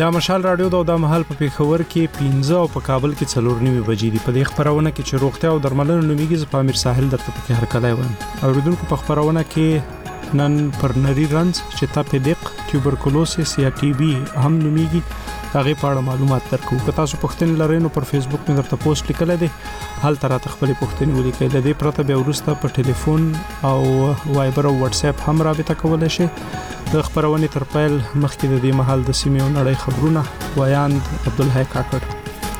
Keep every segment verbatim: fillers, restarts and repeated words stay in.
د مشال رادیو د مهال په پیښور کې پنځه او په کابل کې څلور نیمه بجې دي. په دې خبرونه کې چې روغتیا او درملنه نومیږي په امیر ساحل درته په کې هرکلی وایم. اوریدونکو په خبرونه کې نن پر نری رنز چې تاپیدق ټیوبرکلوسیس یا ټي بي هم نومیږي هغه په اړه معلومات درکو. که تاسو پوښتنه لرئ نو پر فیسبوک مې درته پوسټ لیکل دي، حال تر ته خپل پوښتنه ولیکئ. د دې پرته به ورسته په ټلیفون او وایبر او واتس اپ هم رابطه کولای شئ. د خبرونه تر پیل مخکې د دې محل د سیمې او نړۍ خبرونه وایاند عبدالحی کاکړ.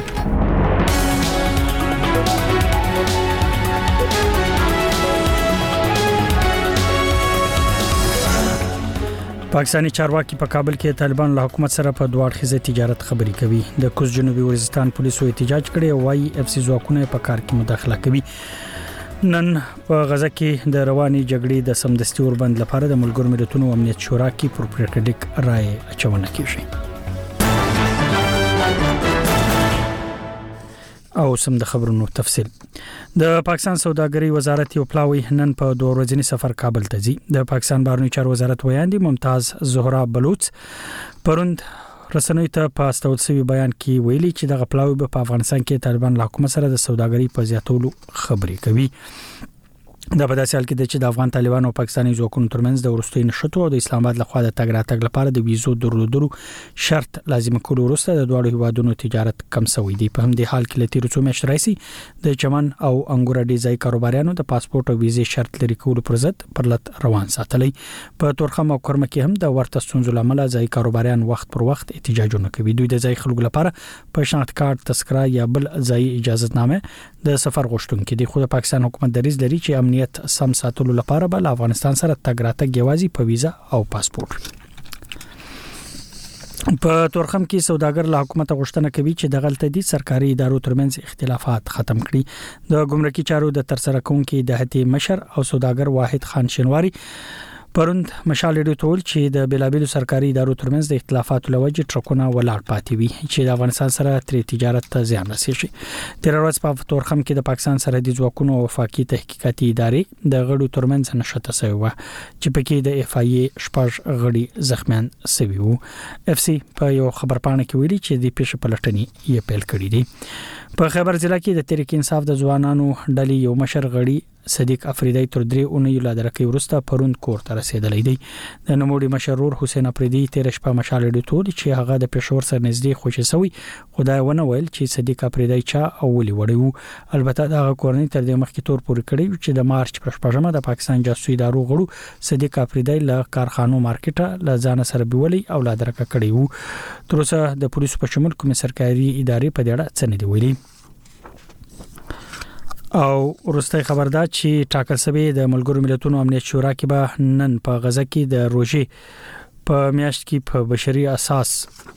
پاکستانی چارواکي په کابل کې طالبان له حکومت سره په دوه اړخیزه تجارت خبرې کوي. د کوز جنوبي وزیرستان پولیسو احتجاج کړي او وايي اف سی ځواکونه په کار کې مداخله کوي. نن په غزه کې د رواني جګړې د سمدستي اوربند لپاره د ملګرو ملتونو امنیت شورا کې پروپریټډیک رائے اچونه کیږي. او سم د خبرونو تفصیل. د پاکستان سوداګرۍ وزارت یو پلاوی نن په دوه ورځنی سفر کابل ته ځي. د پاکستان بهرنی چارو وزارت ویاندې ممتاز زهرا بلوچ پروند رسنوي ته په استودسوي بیان کې ویلي چې د پلاوی په افغانستان کې طالبان له حکومت سره د سوداګرۍ په زیاتولو خبرې کوي. دا په داسې حال کې چې د افغان طالبانو او پاکستاني ځواکونو ترمنځ د ورستۍ نشټو او د اسلام آباد لخوا د تګ راتګ لپاره د ویزو درلودلو شرط لازم کول وروسته د دوه هیوادونو تجارت کم شوی دی. په همدې حال کې لتي رسوم شرایسي د چمن او انګور ډیزای کاروباریانو د پاسپورت او ویزې شرط لري کول پر ضد پرلط روان ساتلی. په تورخم او کرمه کې هم د ورته ستونزو لامل ځای کاروباریان وخت پر وخت احتجاجونه کوي. دوی د ځای خلکو لپاره په شناخت کارت تذکره یا بل ځای اجازه نامه د سفر غوښتونکو دي. خو د پاکستان حکومت دریځ لري چې امنیت سم ساتلو لپاره بل افغانستان سره تګ راتګ یوازې په ویزا او پاسپورت. په تورخم کې سوداګر له حکومت غوښتنه کوي چې د غلطدي سرکاري ادارو ترمنځ اختلافات ختم کړي. د ګمرکي چارو د ترسره کوونکو د هټي مشر او سوداګر واحد خان شنواری پروند مشال ډیو ټول چې د بلابل سرکاري ادارو ترمنځ د اختلافاتو لوجه ټرکونه ولاړ پاتې وي چې د افغانستان سره تر تجارت ته زیان رسیږي. تیر ورځ په تورخم کې د پاکستان سره د ځواکونو او وفاقي تحقیقاتي ادارې د غړو ترمنځ نشته شوی و چې پکې د اف ای ای شپږ غړي زخمیان شوی وو. اف سی په یو خبرپاڼه کې ویلي چې د پیښې پلټنې یې پیل کړې دي. په خیبر ضلع کې د تحریک انصاف د ځوانانو ډلې یو مشر غړي صدیق افریدی تر درې اونۍ لا درکې ورسته پروند کور ته رسیدلې دی. د نوموړي مشرور حسین افریدی تیر شپه مشال ډیو ټول چې هغه د پېښور سره نږدې خوشی شوی خدای ونه ویل چې صدیق افریدی چا اولی وړي. البته دا کورنۍ تر دې مخکې تور پورې کړی چې د مارچ پر شپږمه د پاکستان جاسوسي ادارو غړو صدیق افریدی له کارخانو مارکیټه له ځان سره بیولي او لا درکه کړی وو. تر اوسه د پولیسو په شمول کوم سرکاري ادارې په دې اړه څه نه دی ویلي. او ورسته خبر ده چې ټاکل شوی د ملګرو ملتونو امنیت شورا کې به نن په غزه کې د روژې په میاشت کې په بشري اساس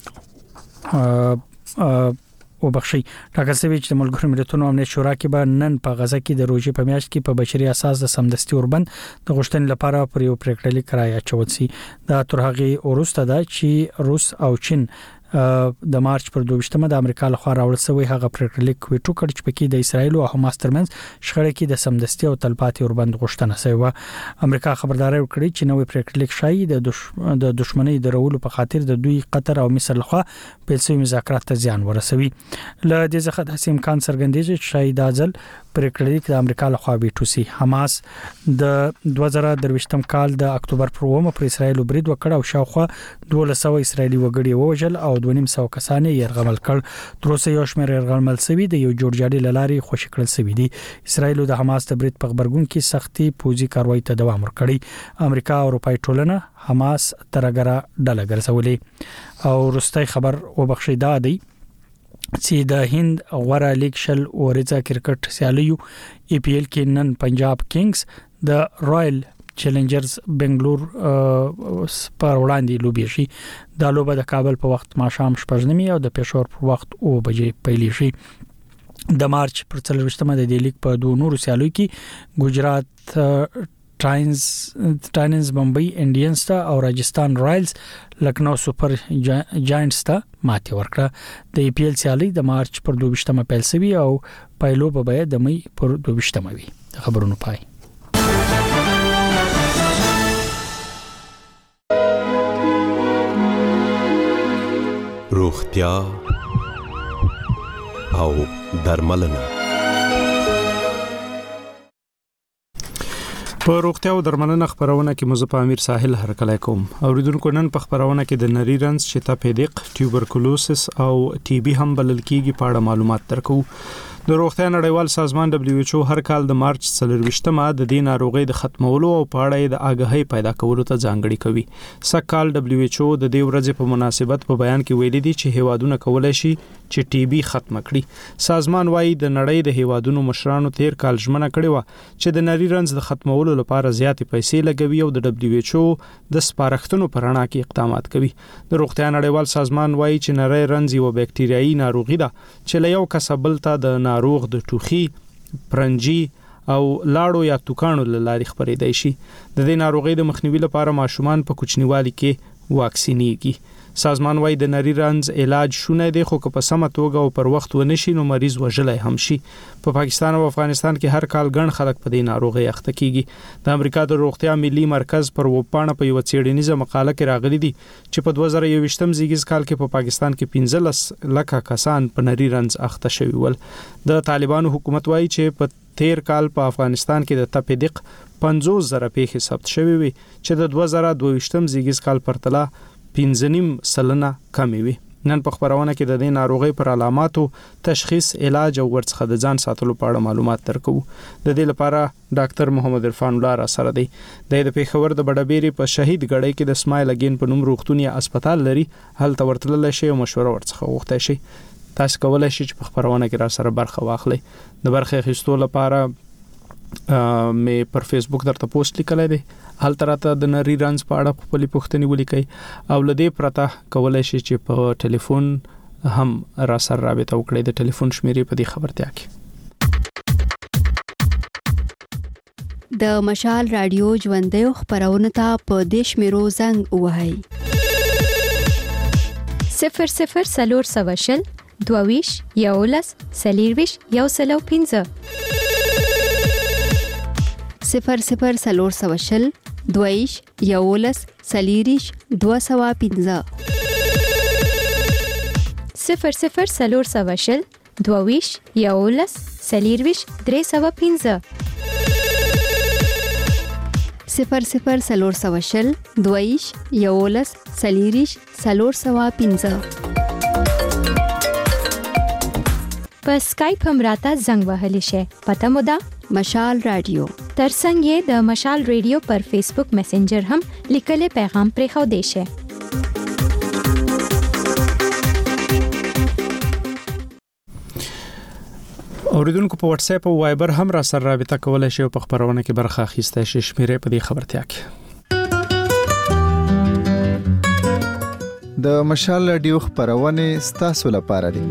او بخشي ټاکل شوی چې د ملګرو ملتونو امنیت شورا کې به نن په غزه کې د روژې په میاشت کې په بشري اساس د سمدستي اوربند د غوښتنې لپاره پر یو پریکړه کرای اچول شي. دا تر هغه ورسته ده چې روس او چین د مارچ پر دوه د امریکا لخوا راوړل شوی هغه پریکړه کوي ټوکر چې پکې د اسرایل او حماس ترمنځ شخړه کې د سمدستي او تلپاتې اوربند غوښتنه شوی. امریکا خبرداري ورکړي چې نوې پریکړه شایي د دش... د دشمنی درولو په خاطر د دوی قطر او مصر لخوا په سیمه مذاکرات ته زیان ورسوي. له دې ځخه د سیم کان سرګندېږي چې شایي د ځل پریکړه د امریکا لخوا بیټوسي. حماس د دوه زره درویشتم کال د اکتوبر پر اومه پر اسرایل برید وکړ او شاوخوا دوه سوه اسرایلی وګړي ووجل او دوه نیم سوه کسان یې يرغمل کړ. تر اوسه یو شمېر يرغمل شوی د یو جوړجاړي لاري خوشی کړل شوی دی. اسرایل د حماس د برید په خبرګون کې سختي پوزي کاروایی ته دوام ورکړي. امریکا او اروپای ټولنه حماس ترګره ډله ګرځولې. او رستای خبر وبخښي دا دی چې د هند غوړه لیگ شل اورزا کرکټ سیالیو ای پی ایل کې نن پنجاب کینگز د رائل چیلنجرز بنگلور پر وړاندې لوبي شي. دا لوبه د کابل په وخت ماښام شپږ نیمې او د پېښور په وخت او بجې پیل شي. د مارچ پر څلوېښتمه د دې لیگ په دوه نورو سیالیو کې ګجرات ټاینز ټاینز بمبئی انډینز ته او راجستان رائلز لکنو سپر جاینټس ته ماتې ورکړه. د ای پی ایل سیالي د مارچ پر دوه پیل شوی او پایلو په بیا د مې پر دوه وي. خبرونه پای. روغتیا او درملنه. په روغتیا او درملنه خبرونه کې مزه امیر ساحل هرکلی کوم. اوریدونکو نن په خبرونه کې د نری رنز شتاپیدق، ټیوبرکلوسس او ټي بي هم بلل کېږي په اړه معلومات درکو. د روغتیا نړیوال سازمان دبليو ایچ او هر کال د مارچ څلرويشتمه د دې ناروغۍ د ختمولو او په اړه د آګاهۍ پیدا کولو ته ځانګړي کوي. سکهال دبليو ایچ او د دې ورځې په مناسبت په بیان کې ویلي دي چې هیوادونه کولای شي چې ټي بي ختم کړي. سازمان وايي د نړۍ د هیوادونو مشرانو تیر کال ژمنه کړې و چې د نری رنز د ختمولو لپاره زیاتې پیسې لګوي او د دبليو ایچ او د سپارښتنو پر اړه کې اقدامات کوي. د روغتیا نړیوال سازمان وايي چې نری رنز یو بکټریايي ناروغي ده چې له یو کسبل ته د ناروغ د ټوخي، پرنجي او لاړو یا توکانو لاري خبرېدای شي. د دې ناروغۍ د مخنیوي لپاره ماشومان په کوچنیوالي کې واکسینېږي. سازمان وايي د نری رنز علاج شونه دی، خو که په سمه توګه او پر وخت ونشي نو مریض وژلای هم شي. په پاکستان او افغانستان کې هر کال ګڼ خلک په دې ناروغۍ اخته کیږي. د امریکا د روغتیا ملي مرکز پر وپاڼه په یو څېړنیزه مقاله کې راغلي دي چې په دوه زره یوویشتم زیږیز کال کې په پاکستان کې پنځلس لکه کسان په نری رنز اخته شوي ول. د طالبانو حکومت وايي چې په تیر کال په افغانستان کې د تپیدق پنځوس زره پیښې ثبت شوې وي چې د دوه زره دوه ویشتم زیږیز کال پرتله پنځنیم سلنه کمې وي. نن په خبرونه کې د دې ناروغۍ پر علاماتو، تشخیص، علاج او ورڅخه د ځان ساتلو په اړه معلومات درکو. د دې لپاره ډاکټر محمد عرفان الله را سره دی. د پېښور د بډابېری په شهید غړی کې د اسماعیل اگین په نوم روغتون یا هسپتال لري. هلته ورتلل شي او مشوره ورڅخه وغوښتل شي. تاسو کولای شئ چې په خبرونه کې را سره برخه واخلئ. د برخه اخیستو لپاره مې پر فیسبوک درته پوسټ لیکلی دی. هلته راته د نری رنز په اړه خپلې پوښتنې ولیکئ او له دې پرته کولای شئ چې په ټلیفون هم را سره رابطه وکړئ. د ټلیفون شمیرې په دې خبرتیا کې د مشال رادیو ژوندۍ خبرونه ته په دې شمیرو زنګ ووهئ: صفر صفر سلور سوشل دوویش یولس سلیرویش یو سلو پنځه صفر صفر سلور سوشل دویش یولس سلیریش دو سوا پنځه صفر صفر سلور سوشل دوویش یولس سلیرویش درې سوا پنځه صفر صفر سلور سوشل دویش یولس سلیریش سلور سوا پنځه. په سکایپ هم راته زنګ وهلی شي. پته مو ده مشال رادیو. ترڅنګ یې د مشال ریډیو پر فیسبوک میسنجر هم لیکلي پیغام پرې خو دی شي. اوریدونکو په واتس اپ او وایبر هم را سره رابطه کولای شي او په خبرونه کې برخه اخیسته شي. شمیرې په دې خبرتیا کې د مشال رادیو خبرونه ستاسو لپاره دي.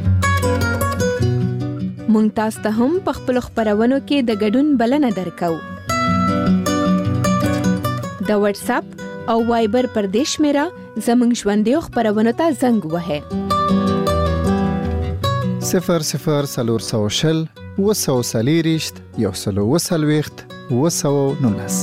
مونږ تاسو ته هم په خپل خبرونو کې د ګډون بلنه درکو. د واتس اپ او وایبر پر دیش میرا زمنګ ژوندۍ خبرونو ته زنګ وهه صفر صفر سلور سوشل وسو سلیریشت یو سلو وسلويخت وسو نونس.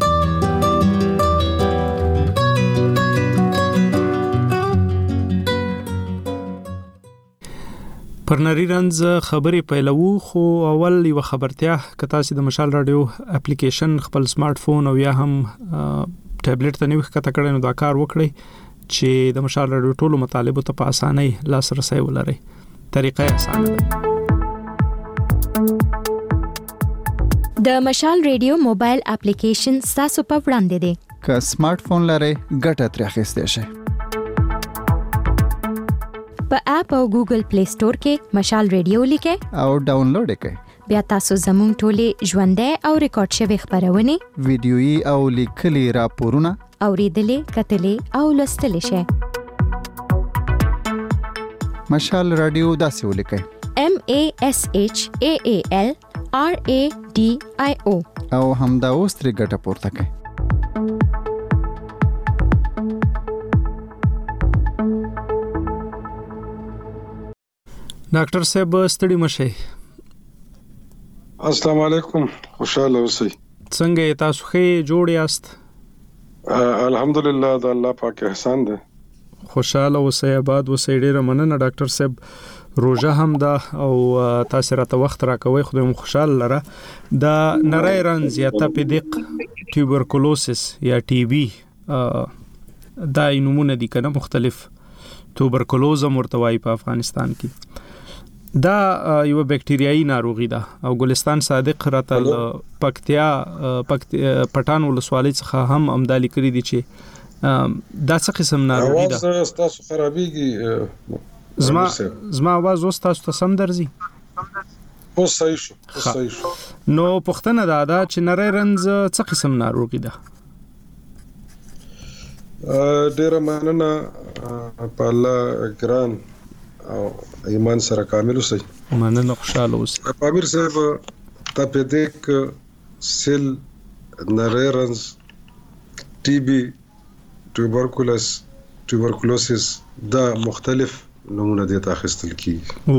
پر نری رنز خبرې پیلو، خو اول یو خبرتیا که تاسو د مشال رادیو اپلیکیشن خپل سمارټ فون او یا هم ټابلیټ ته نیو کته کړئ نو دا کار وکړئ چې د مشال رادیو ټولو مطالبو ته په اسانۍ لاسرسي ولرئ. طریقه اسانه ده. د مشال ریډیو موبایل اپلیکیشن تاسو په وړاندې دی. که سمارټ فون لرئ ګټه ترې اخیستئ شئ. په اپ او ګوګل پلی سٹور کې مشال ریډیو لیکئ او ډاونلوډ کړئ. بیا تاسو زموږ ټولې ژوندۍ او ریکارډ شوی خبرونه، ویډیويي او لیکلي راپورونه اوریدلې، کتلې او لوستلې شئ. مشال رادیو داسې ولیکئ: M A S H A A L R A D I O او همدا اوس ترې ګټه پورته کړئ. ډاکټر صاحب ستړي مشه. السلام علیکم، خوشاله اوسئ. څنګه تاسو ښه جوړ یاست؟ الحمدلله، د الله پاک احسان ده. خوشاله اوسئ آباد اوسئ ډیره مننه ډاکټر صاحب روزه هم ده او تاسو راته وخت راکوي خدای مو خوشاله لره دا نری رنز یا تپیدق ټیوبرکلوسس یا ټي بي دا نمونه دي کنه مختلف توبرکلوز مرتوی په افغانستان کې دا یو بکټریايي ناروغي ده او ګلستان صادق راته پکتیا پټان ولسوالۍ څخه هم امدالي کړی دي چې دا څه قسم ناروغي ده اواز تاسو خرابېږي زما زما आवाज اوس تاسو ته سم درځي اوس صحیح شو صحیح شو نو پښتنه دا ده چې نری رنز څه قسم ناروغي ده ډیره مننه په الله ګران او ایمان سره کامل اوسئ مننه خوشاله اوسئ پامیر صاحب تپیدق سیل نری رنز ټي بي ټیوبرکلوس ټیوبرکلوسس دا مختلف نمونه دي تاخستل کی او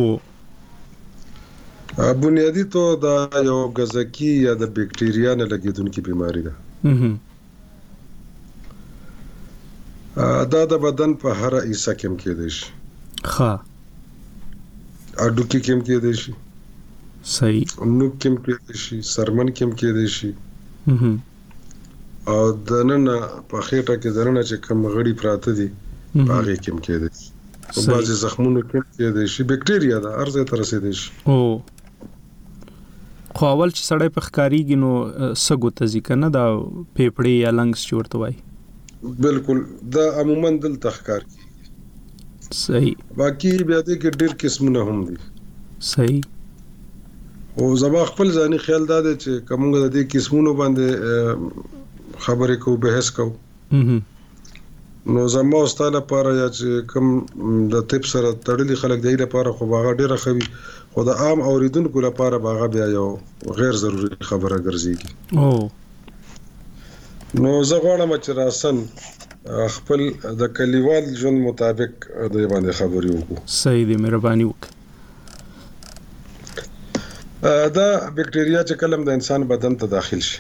بنیادی تو دا یو غزکی یا د بکټریا نه لګیدونکې بیماری ده دا د بدن په هر حصہ کې کېدای شي ها اډو کې کې کېدای شي صحیح نو کې کېدای شي سرمن کې کېدای شي او دنه په خېټه کې درنه چې کوم غړي پراته دي هغه کې کېدای شي او بعضی زخمونو کې کېدای شي بکټریا ده ارزه تر رسیدای شي او خو اول چې سړی په ښکاریږي نو سګو ته ځکه دا پیپړې یا لنګس چورته وای بالکل دا عموما دل تخکار کی صحیح باقی بیا دې کې ډېر قسمونه هم دي صحیح او زما خپل ځاني خیال دا دی چې کومه د دې قسمونو باندې خبرې کو بحث کو نو زما استاد لپاره یا چې کوم د طب سره تړلي خلک دی لپاره خو باغ ډیره خوي خو د عام اوریدونکو لپاره باغ بیا یو غیر ضروري خبره ګرځيږي او نو زه غواړم چې راسن خپل د کلیوال ژوند مطابق د باندې خبرې وکړو صحیح دی مهرباني وکړه دا بکټریا چې کلم د انسان بدن ته داخل شي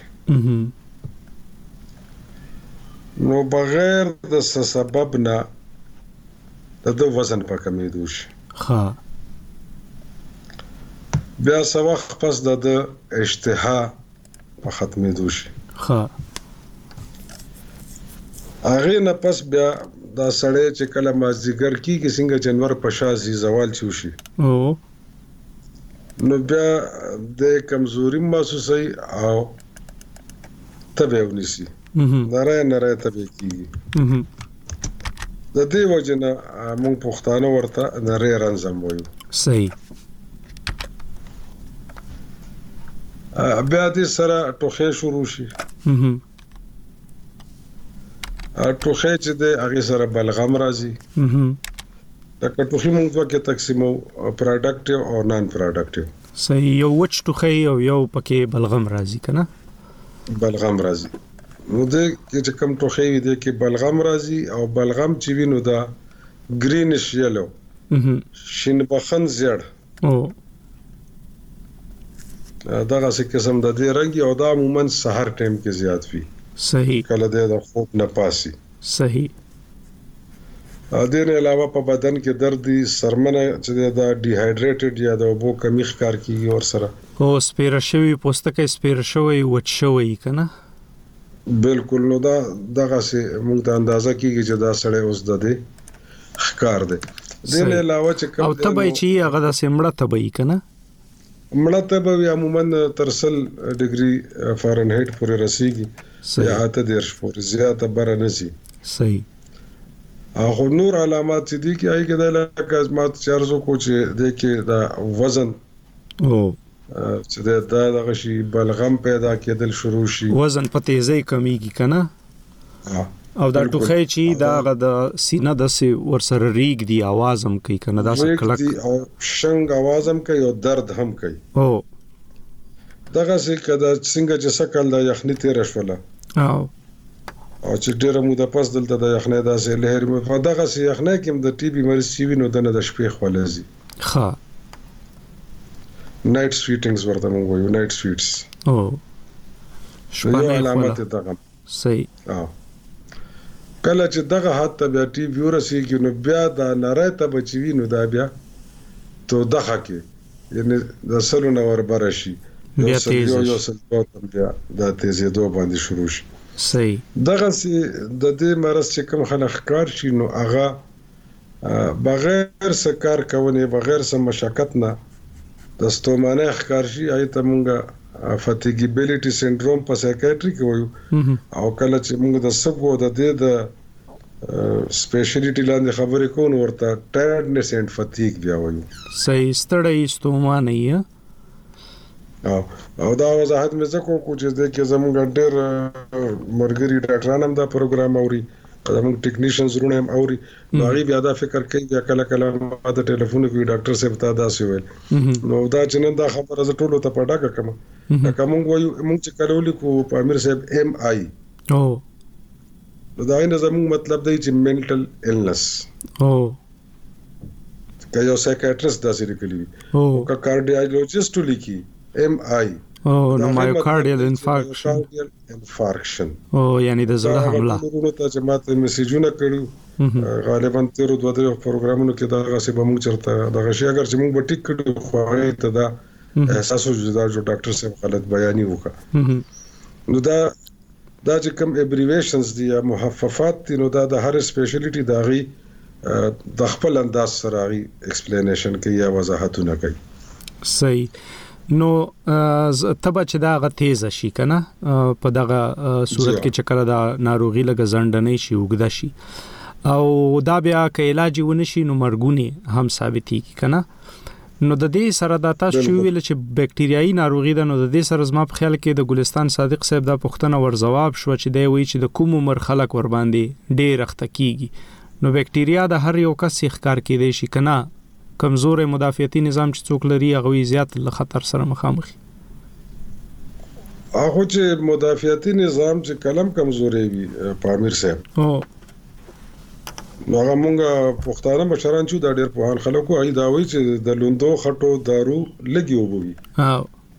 نو بغیر د سبب نه د وزن په کمیدو شي ها بیا څه وخت پس د اشتها په ختمېدو شي ها هغه نه پس بیا دا سړی چې کله مازیګر کیږي څنګه جنور په شازي زوال چوشي او نو بیا د کمزوري محسوسي او تبه ونیسي نره نره تبه کیږي د دې وجنه موږ پښتانه ورته نره رنځم وایو صحیح بیا دې سره ټوخه شروع شي ټوخه چې د هغه سره بلغم راځي دا ټوخه موږ په تقسیمو پروډکټیو او نان پروډکټیو صحیح یو وچ ټوخه او یو پکې بلغم راځي کنه بلغم راځي نو د چې کوم ټوخه وي د کې بلغم راځي او بلغم چې وینو دا گرینش یلو شین بخن زیړ او دغه څه قسم د دې رنګ او دا عموما سحر ټایم کې زیات وي صحیح کله د خوب نه پاسي صحیح ا دې نه علاوه په بدن کې درد دي سرمنه چې دا ډي هایډریټډ یا د اوبو کمی ښکار کیږي ور سره او سپیره شوی پوستکه سپیره شوی وچ شوی کنه بالکل نو دا دغه سه موږ ته اندازه کیږي چې دا سړی اوس د دې ښکار دی دې نه علاوه چې او تبې چې هغه د سیمړه تبې کنه مړه تبې عموما ترسل ډیګري فارنهایت پورې رسیږي یا اته دیرش پورې زیاته بر نه سي صحیح هغه نور علامات چې دي کې آی کې د لکه ازمات چارزو کو چې د کې دا وزن او چې دا دغه شی بلغم پیدا کېدل شروع شي وزن په تیزی کمیږي کنه او دا ټوخی چې دا د سینه د سی ورسره ریګ دی आवाज هم کوي کنه دا څه کلک او شنګ आवाज هم کوي او درد هم کوي او دغه څه کده څنګه چې سکل د یخنی تیر شوله او او چې ډیره موده پس دلته د یخنی داسې لهر مې په دغه څه یخنی کې د ټي بي مریض سی وینو دنه د شپې خولځي ها نایټ سویټینګز ورته موږ وایو نایټ سویټس او شپه علامت دغه صحیح او کله چې دغه حد ته بیا ټي بي ورسیږي نو بیا دا نری ته بچوي نو دا بیا تو دغه کې یعنی د سلو نه ور برشي بیا تیز یو سل بیا دا تیزې دوه باندې شروع شي. صحیح. دغه سي د دې مرض چې کوم خلک ښکار شي نو هغه بغیر سکار کوونه بغیر سم مشقت نه د ستومانه ښکار شي ایته مونږه فاتیګیبیلیټي سندروم په سایکیاتری کې وایو او کله چې مونږ د سبو د دې د سپیشلیټی لاندې خبرې کوو ورته ټایرډنس اینڈ فاتیګ بیا وایو. صحیح. ستړی ستومانه یې او او دا وضاحت مې زکو کو چې د کې زموږ ډېر مرګري ډاکټران هم دا پروګرام اوري زموږ ټیکنیشنز رونه هم اوري نو هغه بیا دا فکر کوي بیا کله کله ما د ټلیفون کوي ډاکټر صاحب ته دا سی ویل نو دا چې نن دا خبره ز ټولو ته پټه کوم دا کوم وایو موږ چې کله ولیکو په امیر صاحب ایم آی او دا نه زموږ مطلب دی چې منټل النس او که یو سایکیاټریست دا سری کوي او که کارډیولوجیست لیکي ایم آی او نو مایوکارډیال انفارکشن انفارکشن او یعنی د زړه حمله ورته چې ماته میسیجونه کړو غالبا تیر دوه درې پروګرامونو کې دا غسه به موږ چرته دا غشي اگر چې موږ به ټیک کړو خو ته دا احساس وجدا جو ډاکټر صاحب غلط بیانې وکړه نو دا دا چې کوم ابریویشنز دي یا محففات دي نو دا د هر سپیشلیټي داغي د خپل انداز سره غي ایکسپلینیشن کوي یا وضاحتونه کوي. صحیح. نو تبه چې دا غ تیز شي کنه په دغه صورت کې چې کله دا ناروغي لګ زندنې شي وګدا شي او دا بیا ک علاج ونشي نو مرګونی هم ثابتي کنه نو د دې سره د تاسو ویل چې بکټریايي ناروغي ده نو د دې سره زما په خیال کې د ګلستان صادق صاحب دا پوښتنه ور جواب شو چې دی وی چې د کوم عمر خلک ور باندې ډېر اخته کیږي نو بکټریا د هر یو کس ښکار کېدی شي کنه کمزور مدافعتي نظام چې څوک لري هغه زیات له خطر سره مخامخ هغه چې مدافعتي نظام چې کلم کمزوري وي پامیر صاحب او نو هغه مونږه پښتانه مشران چې دا ډېر په خلکو اې دا وایي چې د لوندو خټو دارو لګي وبوي ها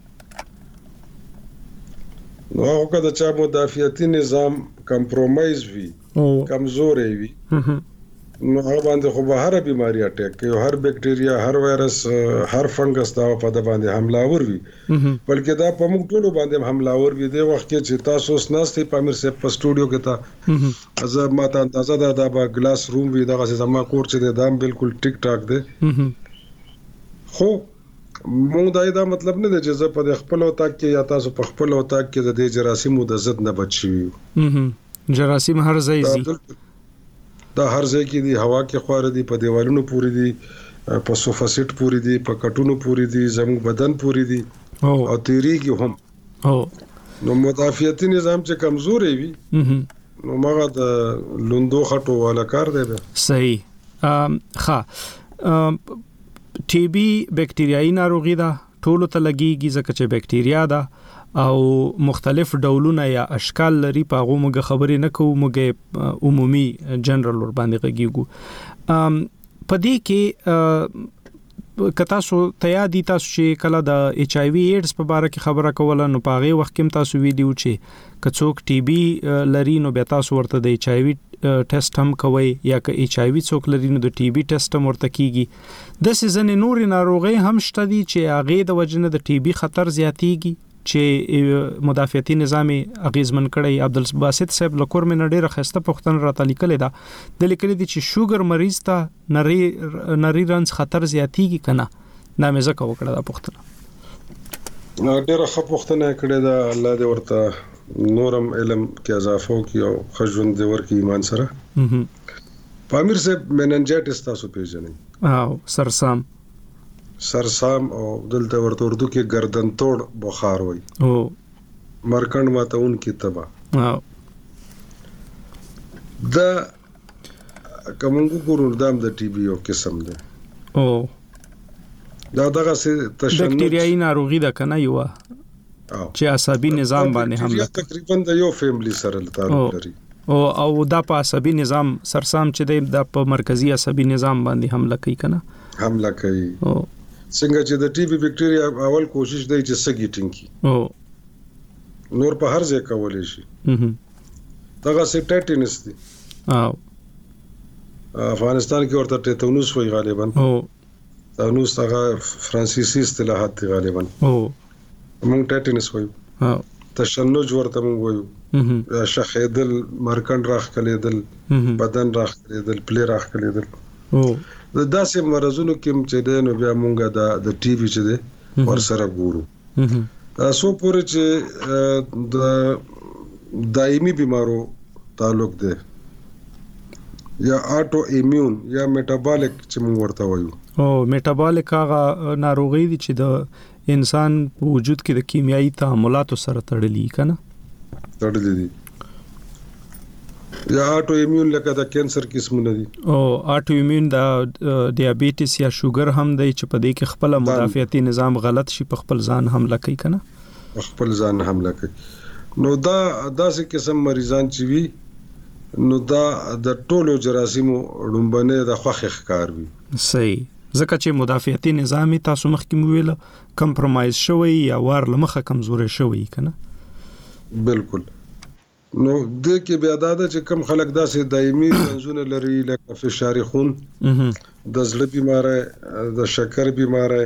نو هغه د چا مدافعتي نظام کمپرومایز وي کمزوري وي نو هغه باندې خو به هر بیماری اٹیک کوي هر بکټریا هر وایرس هر فنګس دا په د باندې حمله ور وي بلکې دا په موږ ټولو باندې حمله ور وي د وخت کې چې تاسو نسته پامیر صاحب په سټوډیو کې تا ازه ماته اندازه دا د ګلاس روم وي دغه زما کور چې د دام بالکل ټیک ټاک دی خو موږ دا مطلب نه دی چې زه په خپل وتا کې یا تاسو په خپل وتا کې د جراثیمو د ضد نه بچی جراثیم هر ځای زی دا هر ځای کې دی هوا کې خوار دي په دیوالونو پوری دي په صوفا سیټ پوری دي په کټونو پوری دي زموږ بدن پوری دي او تیریږي هم او نو مدافعتي نظام چې کمزوري وي نو مګه د لوندو خټو والا کار دی. صحیح. ښه ټي بي بکټریايي ناروغي ده ټولو ته لګيږي ځکه چې بکټریا ده او مختلف ډولونه یا اشکال لري په هغه موږ خبرې نه کوو موږ عمومي جنرال ور باندې غږیږو په دې کې کتا سو تیا دي تاسو چې کله د ایچ آی وی ایډز په اړه کې خبره کوله نو په هغه وخت کې تاسو ویډیو چې کڅوک ټي بي لري نو به تاسو ورته د ایچ آی وی ټیسټ هم کوي یا که ایچ آی وی څوک لري نو د ټي بي ټیسټ هم ورته کیږي د سيزن نوري ناروغي هم شته دي چې هغه د وجنه د ټي بي خطر زیاتیږي چې مدافعتي نظام اغیزمن کړي. عبدالباسط صاحب لکور مې نډیره خسته پښتون راته لیکل دا د لیکل دي چې شوګر مریض ته نری نری رنس خطر زیاتیږي کنه دا مې زکه وکړه دا پښتنه ډیره ښه پښتنه کړي دا الله دې ورته نورم علم کې اضافه وکړي او خجون دې ورکړي ایمان سره. پامیر صاحب مننجایټس تاسو پیژنئ او سرسام سرسام او دلته ورته اردو کې گردن توڑ بخار وای او مرکند ماته اون کی تبا او دا کومو ګورو دام د ټي بي او قسم ده او دا دغه څه تشنج بکټریايي ناروغي ده کنه یو چې عصبي نظام باندې حمله تقریبا د یو فیملی سره تعلق لري او او دا په عصبي نظام سرسام چې د په مرکزی عصبي نظام باندې حمله کوي کنه حمله کوي او څنګه چې د ټي بي بکټریا اول کوشش دی چې سګی ټینګي او نور په هر ځای کولای شي دغه سټاټینس دي او افغانستان کې ورته ټیټانوس وایي غالبا او ټیټانوس هغه فرانسیسي اصطلاحات دي غالبا او موږ ټیټانوس وایو او تشنج ورته موږ وایو شخیدل مرکن راخ کلیدل بدن راخ کلیدل پلی راخ کلیدل او د داسې مرزونو کې چې د نو بیا مونږه د د ټي وي چې ده ور سره ګورو تاسو پورې چې د دایمي بیمارو تعلق ده یا آټو ایمیون یا میټابولیک چې موږ ورته وایو او میټابولیک هغه ناروغي دي چې د انسان وجود کې د کیمیاوي تعاملاتو سره تړلي کنه تړلي دي یا آټو ایمیون لکه د کینسر قسمونه دي او آټو ایمیون د ډیابټیس یا شوګر هم دی چې په دې کې خپل مدافعتي نظام غلط شي په خپل ځان حمله کوي کنه خپل ځان حمله کوي نو دا داسې قسم مریضان چې وي نو دا د ټولو جراثیمو لومبنه د خوخ ښکار وي صحیح ځکه چې مدافعتي نظام تاسو مخکې مو ویل کمپرمایز شوی یا وار لمخه کمزوري شوی کنه بالکل نو د کې بیا دا چې کم خلک داسې دایمي منځونه لري لکه فشار خون د زړه بیماری د شکر بیماری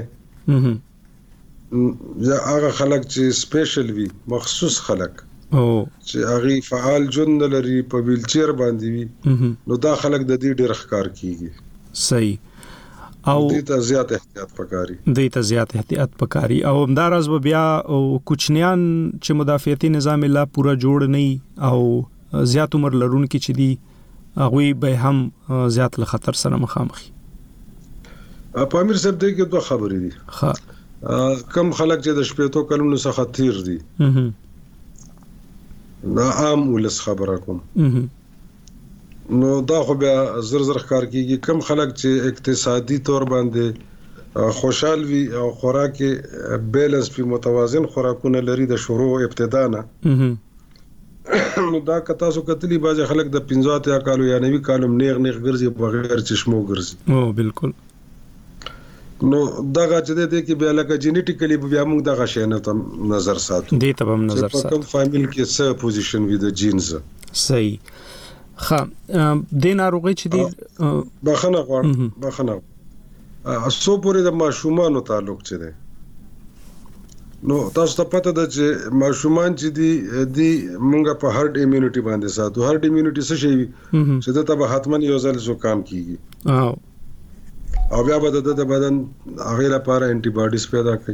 یا هغه خلک چې سپیشل وي مخصوص خلک او چې هغه فعال ژوند لري په ویل چیر باندې وي نو دا خلک د دې ډېر ښکار کیږي صحیح او دې ته زیات احتیاط پکاري دې ته زیات احتیاط پکاري او همدارز بیا او کوچنیان چې مدافعتي نظام لا پورا جوړ نه او زیات عمر لرونکي چې دي هغه به هم زیات له خطر سره مخامخ پامیر صاحب دې کې دوه خبرې دي ها کم خلک چې د شپېتو کلونو څخه تیر دي دا عام ولس خبره کوم نو دا خو بیا زر زر ښکار کیږي کم خلک چې اقتصادي تور باندې خوشحال وي او خوراک بیلنس په متوازن خوراکونه لري د شروع ابتدا نه نو دا کتا سو کتلی باز خلک د پنځه کالو یا نوي کالو نیغ نیغ ګرځي بغیر چشمو ګرځي او بالکل نو دا چې د دې کې بیا لکه جینیټیکلی بیا موږ دغه شی نه تم نظر ساتو دې ته هم نظر ساتو کوم فامیل کې څه پوزیشن وي د جینز صحیح خا د ناروغي چې دی بخنه غواړم بخنه اسو پورې د ماشومانو تعلق چي دی نو تاسو ته پته ده چې ماشومان چې دی دی مونږه په هارت ایمونټي باندې ساتو هارت ایمونټي څه شي چې د ته حتمن یو ځل زکام کیږي او او بیا به د بدن هغه لپاره انټي باډیز پیدا کوي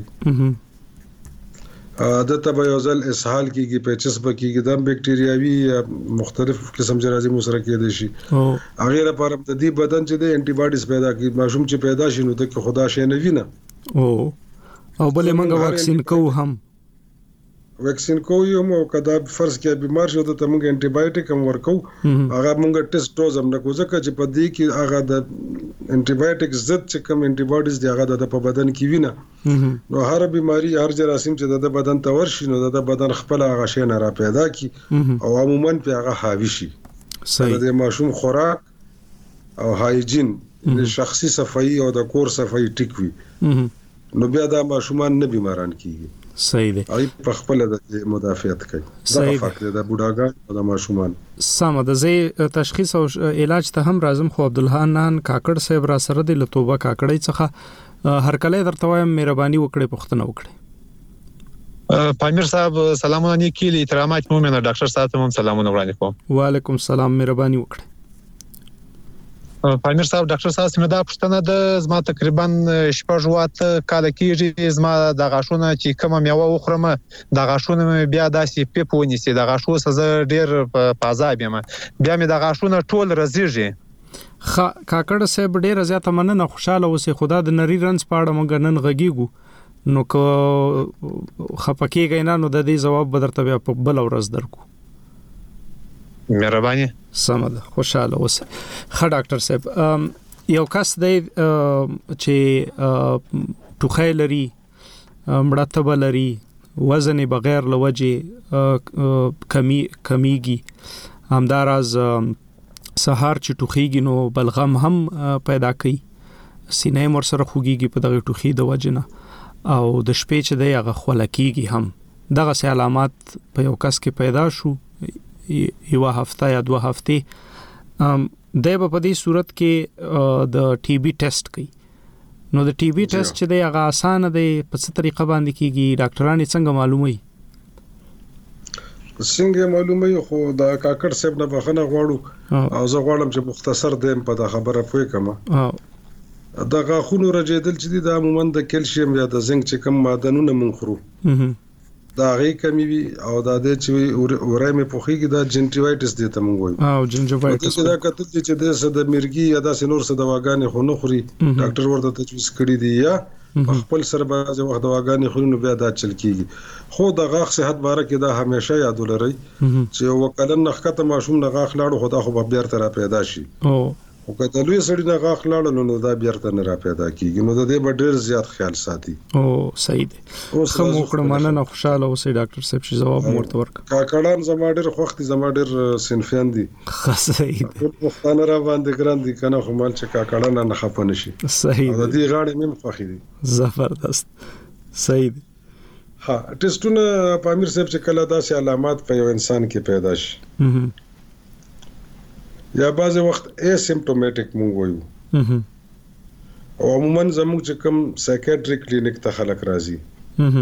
د ته به یو ځل اسهال کیږي پیچس به کیږي د بکټریاوي مختلف قسم جراثیم سره کېدای شي هغه لپاره د دې بدن چې د انټي باډیز پیدا کوي ماشوم چې پیدا شي نو د خدا شي نه وینه او او بلې موږ واکسین کوو هم واکسین کوو یو مو کدا فرض کې بیمار شو ته موږ انټي بایوټیک هم ورکو هغه موږ ټیسټ ډوز هم نه کوو ځکه چې په دې کې هغه د انټي بایوټیک ضد چې کوم انټي باډیز دی هغه د په بدن کې وینه نو هر بیماری هر جراثیم چې د بدن ته ورشي نو د بدن خپل هغه شی نه را پیدا کی او عموما په هغه حاوی شي صحیح د ماشوم خوراک او هایجین د شخصي صفائی او د کور صفائی ټیک وي نو بیا دا ماشومان نه بیماران کیږي صحیح دی ای په خپل د مدافعت کوي دا فرق دی د بوډاګان او د ماشومان سم د زی تشخیص او علاج ته هم راځم خو عبدالحنان کاکړ صاحب را سره د لتوبه کاکړی څخه هر کله درته وایم مهرباني وکړئ پښتنه وکړئ پامیر صاحب سلامونه نیکی احترامات مومنه ډاکټر صاحب ته هم سلامونه وړاندې کوم وعلیکم السلام مهرباني وکړئ پامیر صاحب ډاکټر صاحب سمه دا پښتنه د زما تقریبا شپږ واته کال کېږي زما د غاښونو چې کوم میوه وخورم د غاښونو بیا داسې پیپونی سي د غاښو سزا ډیر پازاب یم بیا مې د غاښونو ټول رزيږي خا کاکړ صاحب ډیر زیاته مننه خوشاله اوسې خدا د نری رنس پاړه مونږ نن غږیږو نو کو خپکیږي نه نو د دې جواب بدرته بیا په بل ورځ درکو مهرباني سمده خوشاله اوسه خا ډاکټر صاحب یو کس دی چې ټوخی لري مړاتب لري وزن بغیر لوجه کمی کمیږي همداراز سهار چې ټوخیږي نو بلغم هم پیدا کوي سینې مر سره خوږيږي په دغه ټوخي د وجنه او د شپې چې دی هغه خلکیږي هم دغه سه علامات په یو کس کې پیدا شو یو هفته یا دوه هفته ام د په دې صورت کې د ټي بي ټیسټ کوي. نو د ټي بي ټیسټ چې دی هغه اسانه دی، په څه طریقه باندې کیږي؟ ډاکټران څنګه معلوموي؟ څنګه معلوموي؟ خو دا کاکړ صاحب نه بخنه غواړو او زه غواړم چې مختصر دیم په دا خبره پوي کما. دا غاخونو رجیدل چې دا عموما د کیلشیم یا د زنک چې کوم معدنونه منخرو دا غي کمی وي او دا د چې اورای مې پوخیږي دا جنټیوایټس دی ته مونږ وایو. او جنټیوایټس دا کتل چې د سد مرګي یا د سنور سد دواګانې خو نه خوري، ډاکټر ورته تجویز کړی دی یا خپل سره بعض وخت دواګانې خوري نو بیا دا چل کیږي. خو د غاښ صحت باره کې دا همیشه یاد ولرئ چې وکلن نخکته ماشوم نه غاښ لاړو خو دا خو بیا تر پیدا شي او او کله لوی سړی نه غاښ لاړل نو دا بیا تر نه پیدا کیږي. نو د دې ډېر زیات خیال ساتي. او صحیح دی. خو مخړه مننه خوشاله اوسئ ډاکټر صاحب چې جواب مورته ورک. کاکړان زما ډېر خوښ دي، زما ډېر سنفیان دي. صحیح دی. وختانه را باندې ګران دي کنه خو مال چې کاکړان نه خپه نشي. صحیح دی. د دې غاړې مم خوښ دي. زبردست. صحیح دی. ها ټیسټونه پامیر صاحب چې کله داسې علامات په یو انسان کې پیدا شي یا بعض وخت اسیمپټومټیک مونږ وایو او عموما زموږ چې کوم سایکیاټریک کلینیک ته خلک راځي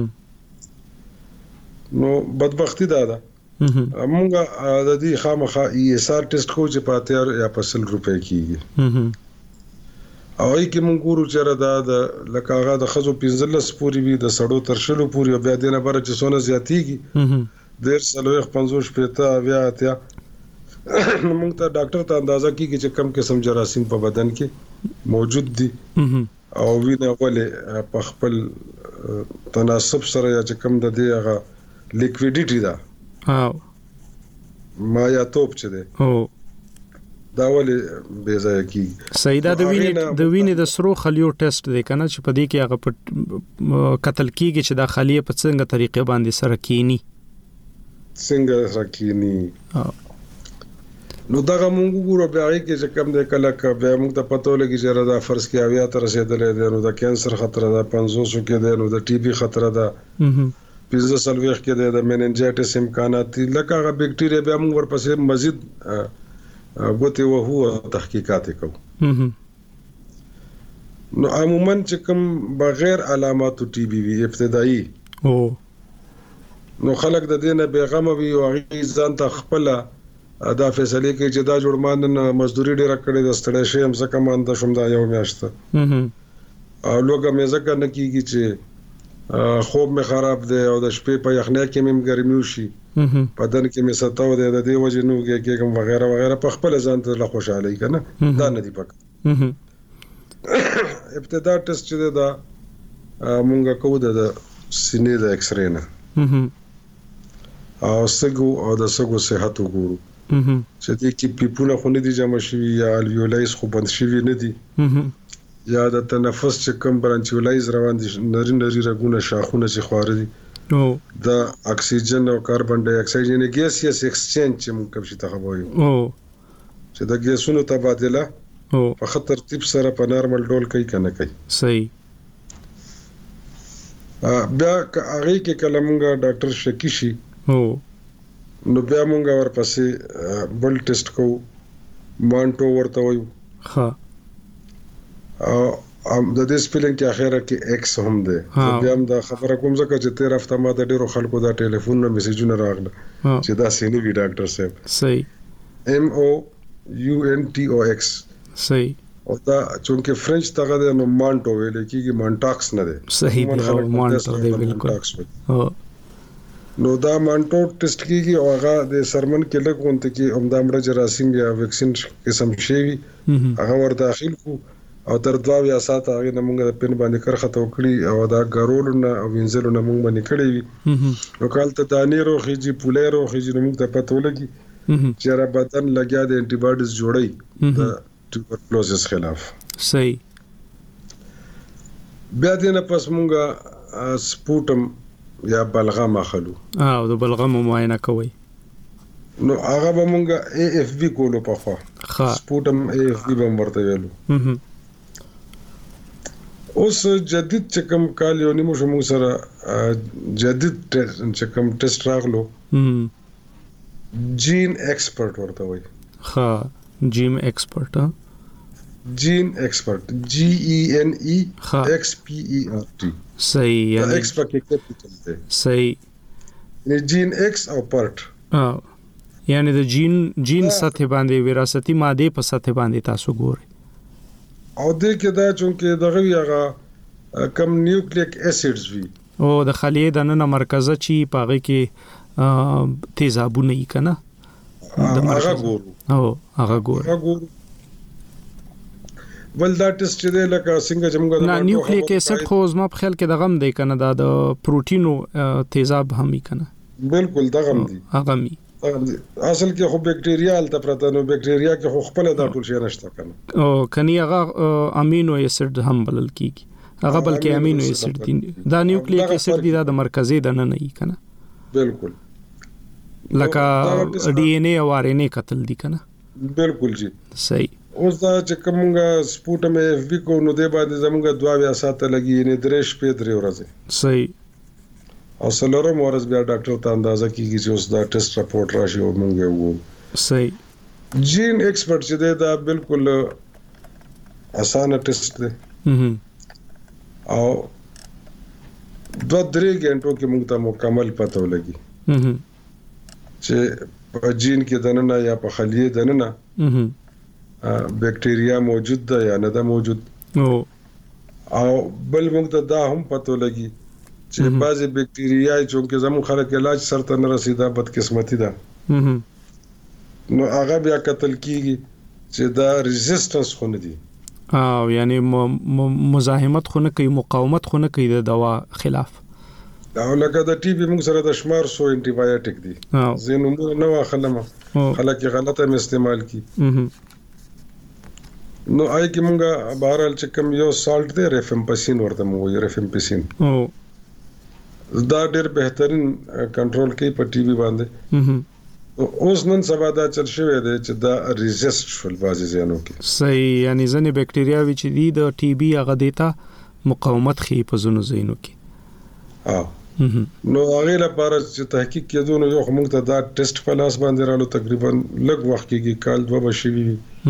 نو بدبختی دا ده مونږه د دې خامخا ای اس آر ټیسټ کو چې پاتې یا پسل روپے کیږي او ای کې مونږ ګورو چې را د لکه هغه د خزو پنځلس پوری وي د سړو ترشلو پوری بیا دینه بر چې سونه زیاتیږي ډیر سلوخ پنځوس پېتا بیا اتیا نو موږ ته ډاکټر ته اندازه کیږي چې کم قسم جراثیم په بدن کې موجود دي او وینه ولې په خپل تناسب سره یا چې کم د دې هغه لیکویډیټي ده او ما یا توپ چي ده او دا ولې به ځای کیږي. سیدا د وینې د وینې د سرو خلیو ټیسټ دی کنه چې په دې کې هغه په قتل کیږي چې د خلیه په څنګه طریقې باندې سره کینی څنګه سره کینی نو دا موږ ګورو بیا کې چې کم د کله ک بیا موږ ته پته لګي چې را د فرض کې اویا تر رسیدلې ده نو د کانسر خطر ده پنځوس کې ده نو د ټي بي خطر ده پنځه سلويخ کې ده د میننجایټس امکانات لکه هغه بکټیریا بیا موږ ورپسې مزید غوته وهو تحقیقات کوو نو عموما چې کوم بغیر علامات ټي بي وی ابتدایي او نو خلک د دینه بیغمه وي او ځان ته خپل دا فیصله کوي چې دا جوړمان مزدوري ډیره کړې د ستړي شي هم څه کمان د شوم دا یو میاشت او لوګه مې ځکه نه کیږي چې خوب مې خراب دی او د شپې په یخنۍ کې مې ګرمي وشي بدن کې مې ستاو دی د دې وجه نو کې کوم وغیرہ وغیرہ په خپل ځان ته خوشاله کنه دا نه دی پک ابتدا ټیسټ چې دا مونږه کوو د سینې د ایکس رې نه او سګو او د سګو صحت وګورو چې دې کې پیپونه خو نه دي جمع شوي یا الویولایز خو بند شوي نه دي یا د تنفس چې کوم برانچیولایز روان دي نری نری رګونه شاخونه چې خواره دي او د اکسیجن او کاربن ډای اکسایډ یې ګیس یې ایکسچینج چې موږ کوم شي ته خبرو او چې د ګیسونو تبادله او په خطر ترتیب سره په نارمل ډول کوي کنه کوي صحیح بیا هغه کې کلمنګا ډاکټر شکی شي او نو بیا مونږ ورپسې بل ټیسټ کوو مانټو ورته وایو ها او د دې سپیلینګ کې اخیره کې ایکس هم ده بیا هم دا خبره کوم ځکه چې تیر هفته ما د ډیرو خلکو دا ټلیفون نه میسجونه راغله چې دا سینې وی ډاکټر صاحب صحیح ام او یو ان ټي او ایکس صحیح او دا چونکه فرنچ تاګه ده نو مانټو ویل کېږي مانټاکس نه ده صحیح مانټو دی بالکل نو دا مانټو ټیسټ کیږي او هغه د سرمن کې لګونته کې عمدامړه جراثیم یا ویکسین قسم شي هغه ور داخل کو او تر دوا یا سات هغه نمونږ د پن باندې کرخته وکړي او دا ګارول نه او وینځل نه مونږ باندې کړی وي نو کال ته دانې روخي جی پولې روخي جی موږ ته پته ولګي چې را بدن لګیا د انټي باډیز جوړي د ټوبرکلوزس خلاف صحیح بیا دې نه پس مونږه سپوټم یا بلغم اخلو او د بلغم معاینه کوي نو هغه به مونږه اي اف بي کولو په خوا سپوټم اي اف بي به ورته ویلو اوس جدید چې کوم کال یو نیمه شو موږ سره جدید چې کوم ټیسټ راغلو جین ایکسپرت ورته وایي ها جیم ایکسپرت جین ایکسپرت جی ای این ای ایکس پی ای آر ټي صحیح یعنی ایکس پکې کیپیټل دی صحیح یعنی جین ایکس او پرت یعنی د جین جین سطح باندې وراثتي ماده په سطح باندې تاسو ګورئ او دې کې دا چونکې دغه هغه کم نیوکلیک اسیډز وی او د خلیه د نن مرکزه چی پاغه کې تیزابونه یې کنه هغه ګورو او هغه ګورو ول دا ټیسټ دی لکه څنګه چې موږ نه نیوکلیک اسید خو زما په خیال کې د غم دی کنه دا د پروتینو تیزاب هم یې کنه بالکل د غم دی هغه می اصل کې خو بکټیریا الته پرته نو بکټیریا کې خو خپل دا ټول شي نشته کنه او کني هغه امینو اسید هم بلل کیږي هغه بلکې امینو اسید دي دا نیوکلیک اسید دی دا د مرکزي د نه نه کنه بالکل لکه ډي ان اي او ار ان اي قتل دي کنه بالکل جی صحیح اوس دا چې کومه سپوټم اف بي کو نو دی باندې زموږه دوا بیا ساته لګي نه درش په درې ورځې صحیح او سلورم ورځ بیا ډاکټر ته اندازه کیږي چې اوس دا ټیسټ رپورټ راشي او موږ وو صحیح جین ایکسپرت چې دا بالکل اسانه ټیسټ دی او دو درې غنټو کې موږ ته مکمل پته ولګي چې په جین کې دننه یا په خلیه دننه بیکټیریا موجود ده یا نه ده موجود او او بل موږ ته دا هم پته لګي چې بعضی بیکټیریا چې زموږ خلک علاج سره نه رسیدا بدقسمتي ده نو هغه بیا قتل کیږي چې دا ریزिस्टنس خونه دي او یعنی مزاحمت خونه کوي مقاومت خونه کوي د دوا خلاف او لکه د ټي بي موږ سره د شمار سو انټي بایوټیک دي زینو موږ نو خلک خلک غلطه استعمال کی نو آی کی موږ بهرال چې کوم یو سالت دی ریفمپسین ورته موږ ریفمپسین او دا ډېر بهترین کنټرول کوي په ټي بي باندې اوس نن سبا دا چل شوی دی چې دا ریزिस्ट شول بازي زینو کې صحیح یعنی ځنې بکټیریا چې دي د ټي بي هغه دیتا مقاومت خي په زونو زینو کې ها نو هغه لپاره چې تحقیق کېدو نو یو موږ ته دا ټیسټ په لاس باندې رالو تقریبا لږ وخت کې کال دوه بشوي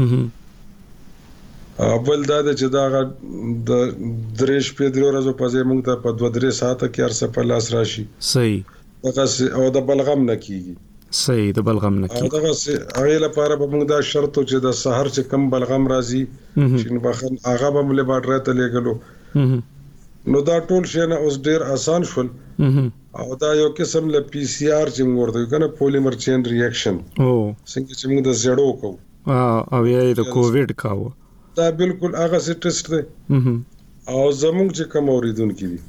اول دا چې دا د درېش په درو ورځې په ځای موږ ته په دوه درې ساعته کې ارسه په لاس راشي صحیح دغه او د بلغم نه کیږي صحیح د بلغم نه کیږي دغه هغه لپاره به موږ دا شرط چې د سحر چې کم بلغم راځي چې بخن هغه به مل باټره ته لګلو نو دا ټول شي نه اوس ډیر آسان شول او دا یو قسم له پی سی آر چې موږ ورته کنه پولیمر چین ریاکشن او څنګه چې موږ د زړو کو او یې د کووډ کاوه دا بالکل هغه څه ټیسټ دی او زموږ چې کوم اوریدونکو دي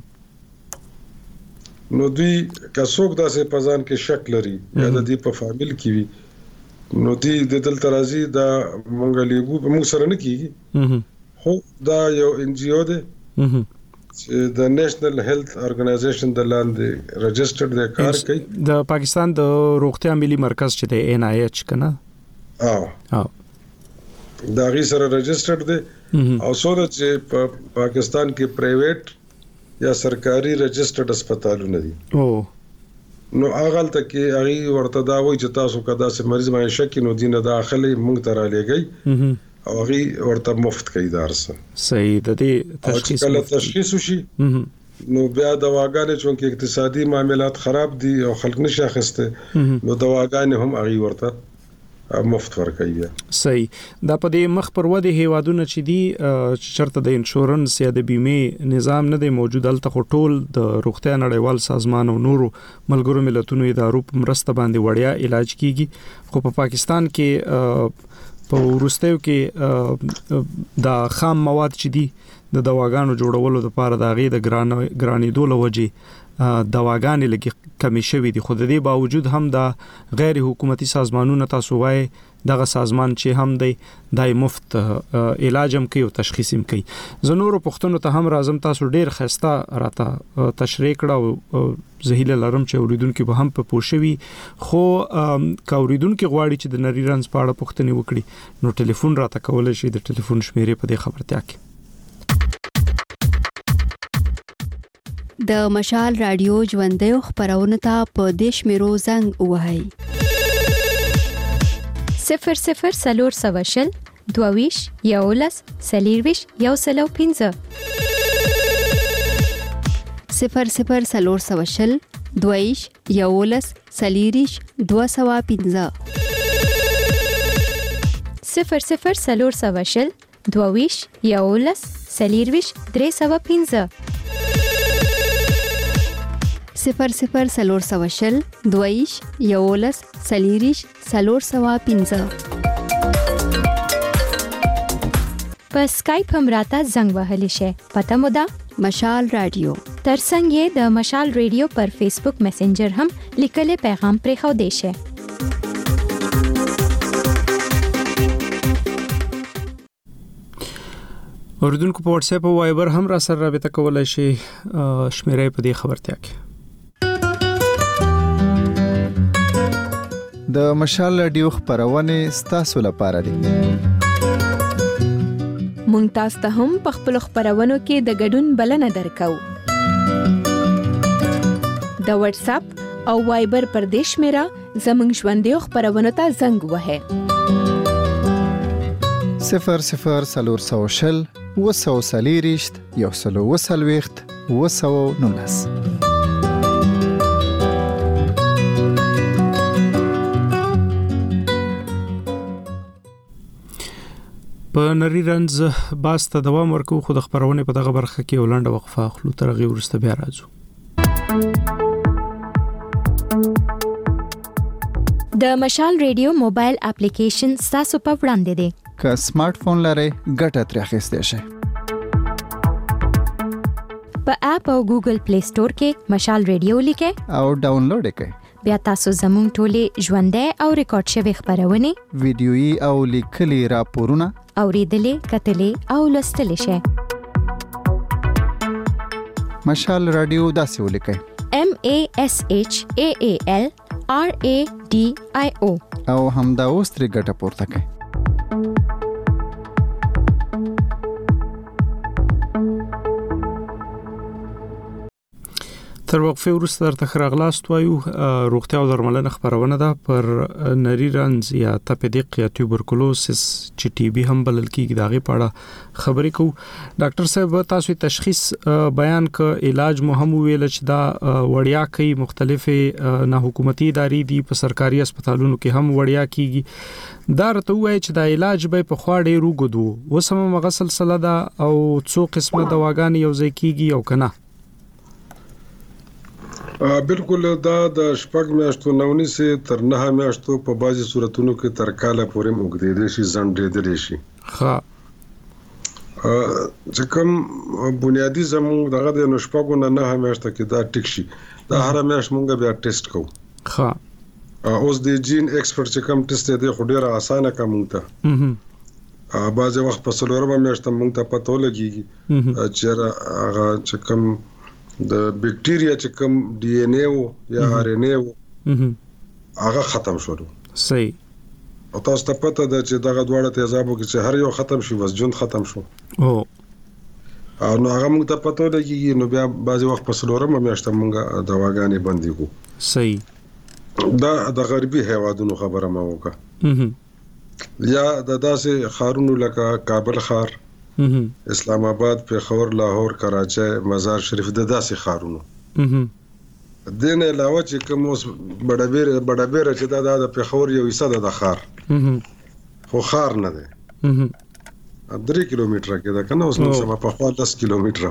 نو دوی که څوک داسې پزان کې شک لري یا د دې په فامیل کې وي نو دوی د دل ترازی دا مونږ لیګو موږ سره نه کیږي هو دا یو ان جی او دی چې د نېشنل هیلث ارګنایزیشن د لاندې رجسټرډ دی کار کوي د پاکستان د روغتیا ملي مرکز چې د ان آی ایچ کنه او او دا غي سره رجسټرډ دی او سره چې په پاکستان کې پرایویټ یا سرکاري رجسټرډ هسپتالونه دي او نو هغه ته کې هغه ورته دا وایي چې تاسو کدا سه مریض باندې شک نو دینه داخلي مونږ ته را لګي او هغه ورته مفت کوي درسه صحیح د دې تشخیص کله تشخیص شي نو بیا دواګانې چې اقتصادي معاملات خراب دي او خلک نشه اخسته نو دواګانې هم هغه ورته مفت ورکوي صحیح دا په دې مخ پر وده هیوادونه چې دي چرته د انشورنس یا د بیمه نظام نه دی موجود الته ټول د روغتیا نړیوال سازمان او نورو ملګرو ملتونو ادارو په مرسته باندې وړیا علاج کیږي خو په پاکستان کې په ورستیو کې دا خام مواد چې دي د دواګانو جوړولو لپاره د غي د ګرانېدو لوجه دواګانې لګي کمی شوی دي خو د دې باوجود هم دا غیر حکومتي سازمانونه تاسو وای دغه سازمان چې هم دی دای مفت علاج هم کوي او تشخیص هم کوي زنورو پښتنو ته هم راځم تاسو ډیر خسته راته تشریح کړه او زهیله لرم چې اوریدونکو به هم په پوښوي خو کا اوریدونکو غواړي چې د نری رنز په اړه پوښتنه وکړي نو ټلیفون راته کولای شي د ټلیفون شمیرې په دې خبرتیا کې د مشال رادیو ژوندې خبرونه ته په دیش میرو زنګ وهاي صفر صفر سلور سوشل دویش یولس سلیرویش یو سلو پینځه صفر صفر سلور سوشل دویش یولس سلیریش دو سوا پینځه صفر صفر سلور سوشل دویش یولس سلیرویش درې سوا پینځه صفر صفر سلور سوشل دویش یولس سلیریش سلور سوا پینځه په اسکایپ هم راته زنګ وهلی شي پته مو ده مشال رادیو ترڅنګ یې د مشال رادیو پر فیسبوک میسنجر هم لیکلي پیغام پرې خو دی شي اوردونکو په واتس اپ او وایبر هم را سره رابطه کولای شي شمیرې په دې خبرتیا کې د مشال رادیو خبرونه ستاسو لپاره دي مونږ تاسو ته هم په خپل خبرونو کې د ګډون بلنه درکو د واتس اپ او وایبر پر دیش میرا زمنګ ژوندې خبرونه ته زنګ وهه صفر صفر سلور سوشل وسو سلیریشت یو سلو وسلويخت وسو نونس په نری رنز باس ته دوام ورکو خو د خبرونه په دغه برخه کې ولنډه وقفه خلو ترغي ورسته بیا راځو د مشال رادیو موبایل اپلیکیشن تاسو په وړاندې دی که سمارټ فون لرئ ګټه ترې اخیستئ شئ په اپ او ګوګل پلی سٹور کې مشال رادیو لیکئ او ډاونلوډ کړئ بیا تاسو زموږ ټولې ژوندۍ او ریکارډ شوی خبرونه ویډیويي او لیکلي راپورونه اوریدلې کتلې او لوستلې شئ مشال رادیو داسې ولیکئ M A S H A A L R A D I O او همدا اوس ترې ګټه پورته کړئ تر وقفه وروسته درته خراغلاست وایو روغتیا او درملنه خبرونه ده پر نری رنز یا تپیدیق یا توبرکلوسس چې ټي بي هم بلل کیږي داغه پاړه خبرې کو ډاکټر صاحب تاسو تشخیص بیان ک علاج مو هم ویل چې دا وړیا کوي مختلفه نه حکومتي ادارې دي په سرکاري هسپتالونو کې هم وړیا کیږي دا رته وایي چې دا علاج به په خوا ډېر وګدو وسمه مغسل سره ده او څو قسمه دواګانې یو ځای کیږي او کنه بالکل دا د شپږ میاشتو نونی سي تر نه میاشتو په بازي صورتونو کې تر کاله پورې وګړي دي شي ځنډېدل شي ها چې کوم بنیادی زموږ دغه د نشپګو نه نه میاشته کې دا ټیک شي دا هر میاشت مونږ بیا ټیسټ کوو ها اوس د جین ایکسپرت چې کوم ټیسټ دی خو ډیره اسانه کوم ته ا بعض وخت په څلورمه میاشت مونږ ته پته لګيږي چې هغه چې کوم د بکټیریا چې کوم ډي ان اے یا ار ان اے هغه ختم شول صحیح او تاسو ته پته ده چې دغه دواړه تیزابو کې چې هر یو ختم شي بس جون ختم شو او او نو هغه موږ ته پته لګي نو بیا بعضی وخت په سلورم میاشت موږ دواګانې بندي کو صحیح دا د غربي هیوادونو خبره ما وکړه یا د داسې خارونو لکه کابل خار اسلام آباد پیښور لاهور کراچۍ مزار شریف د داسې خارونو دین علاوه چې کوم اوس بڑابیر بڑابیر چې دا د پیښور یو حصہ ده د خار خو خار نه ده درې کیلومتره کې ده کنه اوس نو سم په خوا دس کیلومتره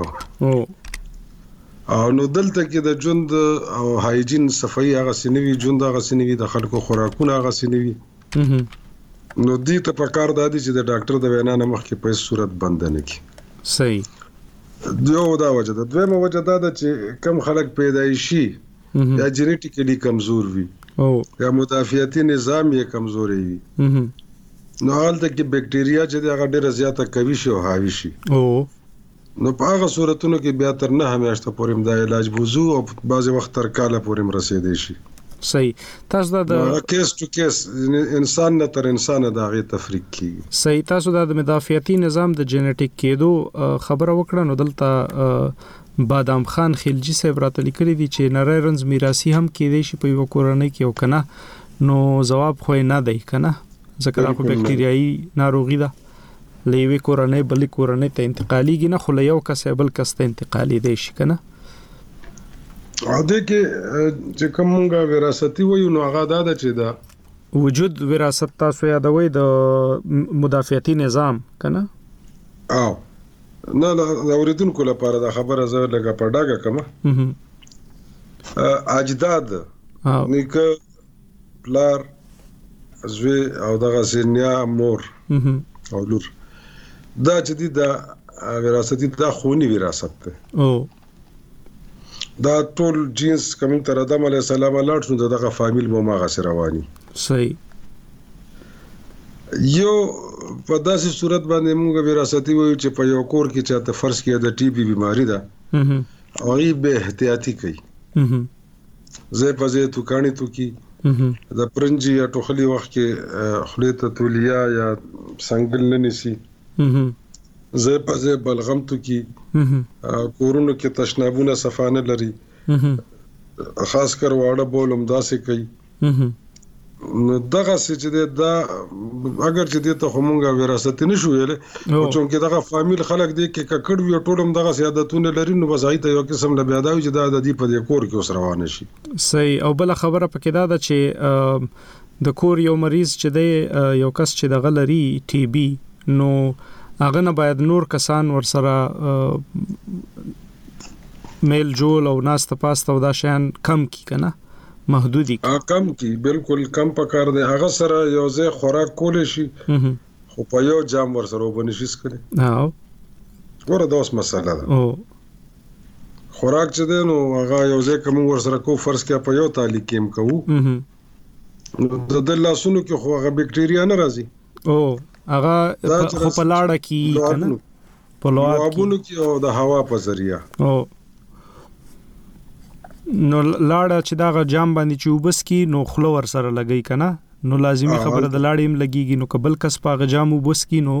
او نو دلته کې د ژوند او هایجین صفائی هغه سنوي ژوند هغه سنوي د خلکو خوراکونه هغه سنوي نو دې ته په کار دادی چې د ډاکټر د وینا نه مخکې په صورت بند نه کی صحیح دیو دا وجه ده دویمه وجه دا ده چې کم خلک پیدایشي یا جینیټیکلی کمزور وي او یا مدافعتي نظام یې کمزوري وي نو حالت کې بکټیریا چې هغه ډیره زیاته کوي شي او حاوی شي او نو په هغه صورتونو کې بیا تر نه همیشته پورې دا علاج بوزو او بعضی وخت تر کاله پورې رسیدي شي صحیح تاسو دا کیس ټو کیس انسان نه تر انسان دا غي تفریق کیږي صحیح تاسو دا د مدافعتي نظام د جینیټیک کېدو خبره وکړه نو دلته بادام خان خلجی صاحب راته لیکلي دي چې نری رنز میراثي هم کېدی شي په یو کورنۍ کې او کنه نو جواب خو نه دی کنه ځکه دا خو بکټریايي ناروغي ده لېوي کورنۍ بلې کورنۍ ته انتقاليږي نه خو له یو کس بل کس ته انتقالي دی شي کنه ا دې کې چې کومه وراثتي وي نو هغه دا ده چې دا وجود وراثت تاسو یادوي د مدافعتي نظام کنه او نه دا اوریدونکو لپاره دا خبره زه لګه پډاګه کما اجداد نیکه پلار زوی او دغه سینیا مور او لور دا چې دي دا وراثتي دا خوني وراثت ده او دا ټول جنس کوم تر آدم علی السلام لاړ شو دغه فامیل مو ما غس رواني صحیح یو په داسې صورت باندې موږ وراثتي وایو چې په یو کور کې چاته فرض کړه د ټي بي بیماری ده او ای به احتیاطي کوي زه په زه تو کانی تو کی د پرنجي یا ټوخلي وخت کې خلیته تولیا یا سنگل نه نسی زه په زه بلغم تو کی کورونو کې تشنابونه صفانه لري خاص کر واړه بولم داسې کوي نو دغه چې دا اگر چې د ته همغه وراثت نه شو ویل او چې دغه فامیل خلک دی کې ککړ وی ټولم دغه سیادتونه لري نو بس هیته یو قسم له بیا دا چې دا د دې په دې کور کې اوس روان شي صحیح او بل خبره پکې دا ده چې د کور یو مریض چې دی یو کس چې دغه لري ټي بي نو هغه نه باید نور کسان ورسره میل جول او ناست پاسته او دا شیان کم کی کنه محدودی ا کم کی بالکل کم پکار دی هغه سره یو ځای خوراک کول شي خو په یو جام ور سره وبنشي سکره او ګوره دا اوس مسله ده او خوراک چې دی نو هغه یو ځای کوم ور سره کو فرض کې په یو تعلق کېم کوو نو د لاسونو کې خو هغه بکټریا نه راځي او هغه خو په لاړه کې کنه په لوابونو کې او د هوا په ذریعہ او نو لاړه چې دا جام باندې چې وبس کی نو خلو ور سره لګی کنه نو لازمی خبره د لاړې هم لګیږي نو قبل کس په جام وبس کی نو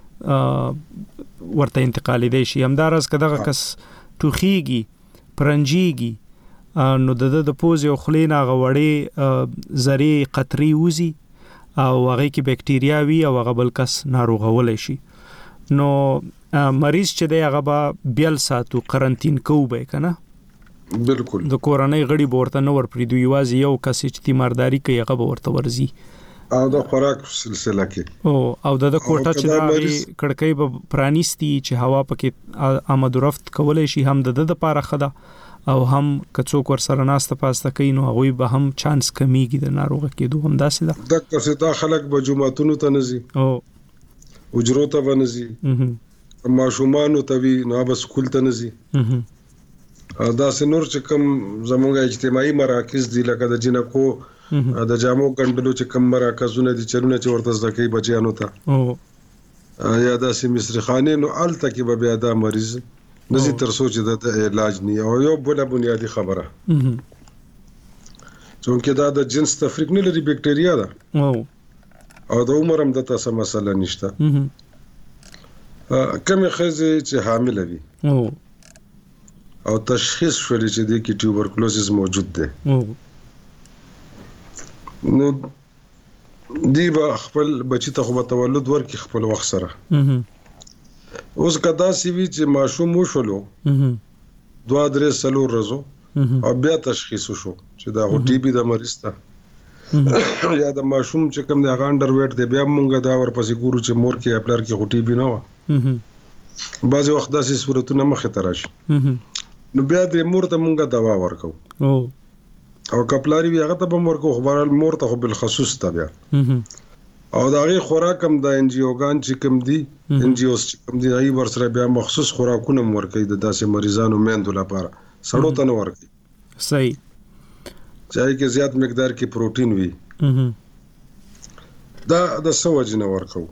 ورته انتقال دی شي همدارس کداغه کس توخیږي پرنجيږي نو د د پوز یو خلینا غوړې زری قطري وزي او هغه کې بکټریا وی او هغه بل کس ناروغول شي نو مریض چې دی هغه به بیل ساتو قرنټین کوو کنه بالکل د کورنۍ غړي ورته نو ور پریدو یوازې یو کس چې تیمارداری کوي هغه ورته ورزي او د خوراک سلسله کې او او د کوټه چې دا کړکۍ به پرانیستي چې هوا پکې آمد و رفت کولای شي هم د د لپاره خدا او هم کڅوک ور سره ناسته پاسته کوي نو هغه به هم چانس کمیږي د ناروغ کېدو هم داسې ده د کسه دا خلک به جمعتونو ته نزي او اجرو ته ونزي ماشومان ته وی نو به سکول ته نزي دا سنور چې کوم زموږ اجتماعي مراکز دي لکه د جنکو د جامو کندلو چې کوم مراکزونه دي چرونه چې ورته ځکه بچیانو ته او یا د سیمسترخانه نو الته کې به بیا دا مریض نزي تر سوچ د علاج نه او یو بل بنیادی خبره چونکه دا د جنس تفریق نه لري بکټریا ده او او د عمر هم د تاسو مسله نشته کمه خزه چې حامل وي او او تشخیص شولې چې د کې ټیوبرکلوزس موجود دی نو دی به خپل بچی ته خو تولد ورکړي خپل وخت سره اوس کدا سی وی چې ماشوم وشولو دوه درې سلور رزو او بیا تشخیص شو چې دا هو ټي بي د مریض ته یا د ماشوم چې کوم د غانډر ویټ دی بیا مونږ دا ورپسې ګورو چې مور کې خپلر کې هو ټي بي نه و بعض وخت داسې صورتونه مخه تراشي نو بیا د مور ته مونږه دوا ورکو او او کپلاری بیا هغه ته ورکو خبرال مور ته بل خصوص ته بیا او دا غي خوراک هم د ان جی اوګان چې کوم دي ان جی اوس چې کوم دي غي ورسره بیا مخصوص خوراکونه ورکي د داسې مریضانو مېندو لپاره سړو ته نه ورکي صحیح چای کې زیات مقدار کې پروتین وي دا د سوج نه ورکو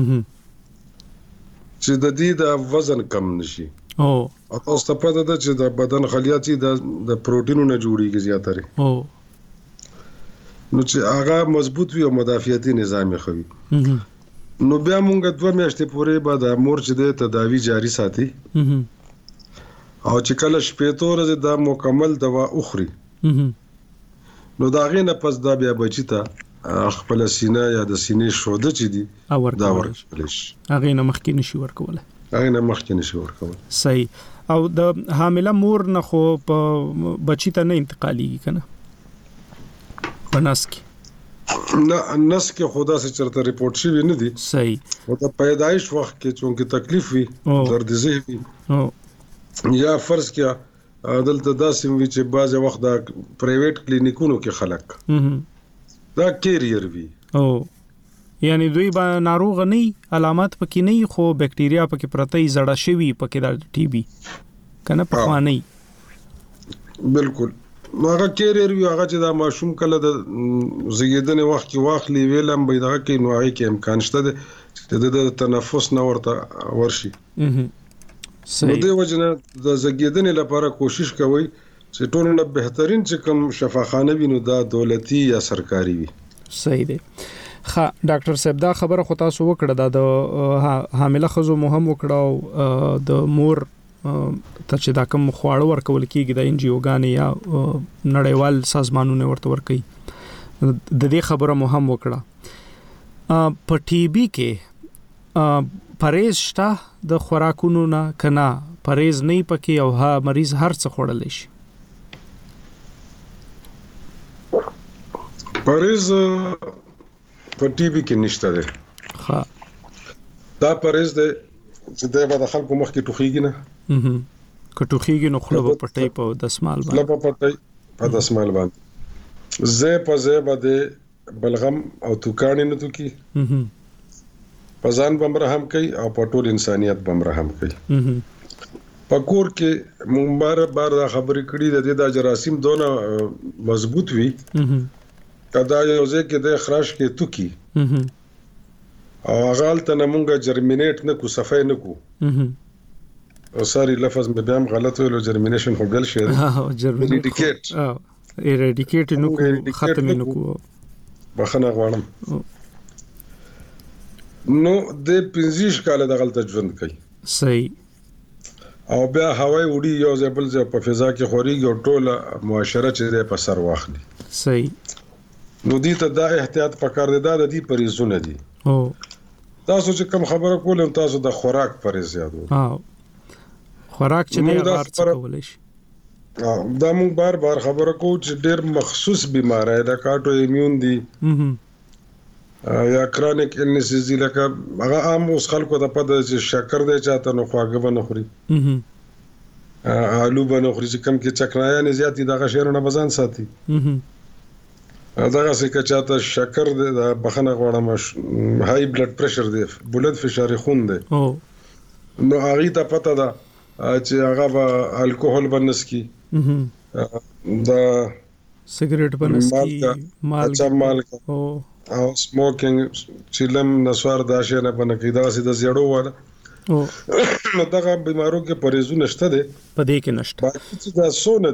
چې د دې د وزن کم نشي او تاسو ته پته ده چې د بدن خلیات د د پروتینونو جوړیږي زیاتره او نو چې هغه مضبوط وي او مدافعتي نظام یې خوي نو بیا مونږ دوه میاشتې پورې بعد مور چې د تداوی جاری ساتي او چې کله شپې تورې د مکمل دوا اخري نو دا غي نه پس دا بیا بچی ته خپل سینه یا د سینې شوده چې دي دا ورکول شي هغه نه مخکې نشي ورکول هغه نه مخکې نشي ورکول صحیح او د حامله مور نه خو په بچی ته نه انتقالي کنه پناس کې نه نس کې خدا سے چرته ریپورت شي نه دي صحیح او د پیدایش وخت کې چونکه تکلیف وي درد ذهني او یا فرض کیا دلته داسې وی چې بعض وخت د پرایویټ کلینیکونو کې خلک دا کیریئر وی او یعنی دوی با ناروغ نه علامات پکې نه خو بکټیریا پکې پرته ای زړه شوی پکې د ټي بي کنه په نه بالکل هغه کیریئر وی هغه چې دا ماشوم کله د زیږیدنې وخت کې واخلي ویلم به دا کې نو هغه کې امکان شته چې د تنفس نه ورته ورشي نو د وجنه د زیږیدنې لپاره کوشش کوي چې ټول نه بهترین چې کوم شفاخانه وینو دا دولتي یا سرکاري وي صحیح دی خا ډاکټر صاحب دا خبره خو تاسو وکړه دا د حامله خزو مهم وکړه د مور ته چې دا کوم خواړه ورکول کیږي د انجیوګان یا نړیوال سازمانونه ورته ورکي د دې خبره مهم وکړه په ټي بي کې پرهیز شته د خوراکونو نه کنه پرهیز نه پکې او ها مریض هر څه خوړل شي پرهیز په ټي بي کې نشته ده ها دا پرهیز ده چې د به د خلکو مخ کې ټوخیږي نه هم کټوخیږي نو خلک په پټي په دسمال باندې خلک په پټي په دسمال باندې زه په زه باندې بلغم او توکانې نه تو کی هم پزان بمرهم کوي او په ټول انسانيت بمرهم کوي هم پکور کې مونږ بار بار دا خبرې کړې د د جراثیم دونه مضبوط وي هم کدا یو ځکه د خراش کې تو کی هم او غلط نه مونږه جرمینیټ نه کو صفای نه کو هم او ساري لفظ مې بیا هم غلط ویلو جرمینیشن خو ګل شي ها جرمینیټ اه ایریډیکیټ نو کو ختم نه کو بخنه غواړم نو د پنځه کال د غلط ژوند کوي صحیح او بیا هواي وړي یو ځبل ځ په فضا کې خوريږي او ټوله معاشره چې په سر واخلي صحیح نو دې ته دا احتیاط پکار دی دا د دې پریزونه دي او تاسو چې کوم خبره کولم تاسو د خوراک پرې زیاتو ها خوراک چې نه غار څه کولای شي دا موږ بار بار خبره کوو چې ډېر مخصوص بیماری ده کاټو ایمیون دي یا کرونیک النسز دي لکه هغه عام اوس خلکو ته پد چې شکر دی چاته نو خواږه بنه خوري آلو بنه خوري چې کم کې چکنایا نه زیاتی دغه شیرونه بزن ساتي دغه څه چاته شکر دی د بخنه غوړم هاي بلډ پريشر دی بلډ فشار خون دی نو هغه ته پته ده چې هغه به الکوهول بنسکی دا سیګریټ بنسکی مالګه مالګه او سموکینګ چلم نسوار دا شی نه بنکی دا سي د زیړو والا نو دغه بیمارو کې پرهیزونه شته دي په دې کې نشته باقي چې دا سونه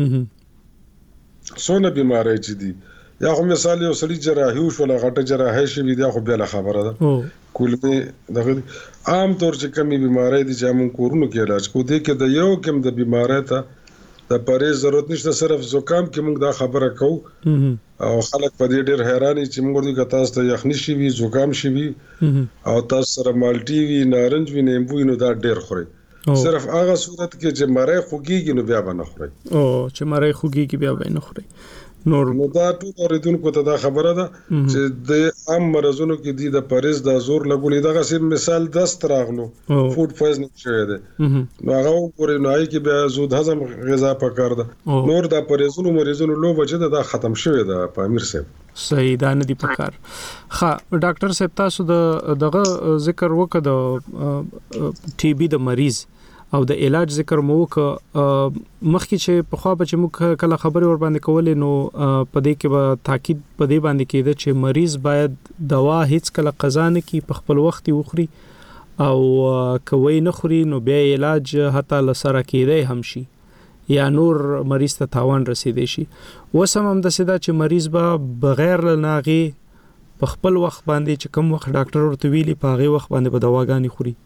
دي سونه بیماری چې دي یا خو مثال یو سړي جراحي وشو ولا غټه جراحي شي بیا خو بیا خبره ده کولمه دغه عام طور چې کمی بیماری دي چې موږ کورونو کې علاج کوو دي کې د یو کم د بیماری ته د پرهیز ضرورت نشته صرف زکام کې موږ دا خبره کوو او خلک په دې ډېر حیراني چې موږ د تاسو ته یخني شي وي زکام شي وي او تاسو سره مالټي وي نارنج وي نیمبو نو دا ډېر خوري صرف هغه صورت کې چې مړی خوږیږي نو بیا به نه خوري او چې مړی خوږیږي بیا به نه خوري نور نو دا ټول اوریدونکو ته دا خبره ده چې د عام مرزونو کې دي د پرهیز د زور لګولې دغه سیم مثال دست راغلو فود پویزنینګ شوی دی نو هغه پورې نو آی کې بیا زود هضم غذا پکار ده نور د پرهیزونو مریضونو لو بچ ده ختم شوی ده په امیر صاحب صحیح دا نه دی پکار ها ډاکټر صاحب تاسو د دغه ذکر وکړه د ټي بي د مریض او د علاج ذکر مو ک مخکې چې په خوا به چې موږ کله خبرې ور باندې کولې نو په دې کې به تاکید په دې باندې کېده چې مریض باید دوا هیڅ کله قضا نه کی په خپل وخت وخوري او کوي نه خوري نو بیا علاج حتی لسره کېده هم شي یا نور مریض ته تاوان رسیدي شي وسم هم د سدا چې مریض به بغیر لناغي په خپل وخت باندې چې کوم وخت ډاکټر ورته ویلي په هغه وخت باندې به دواګانې خوري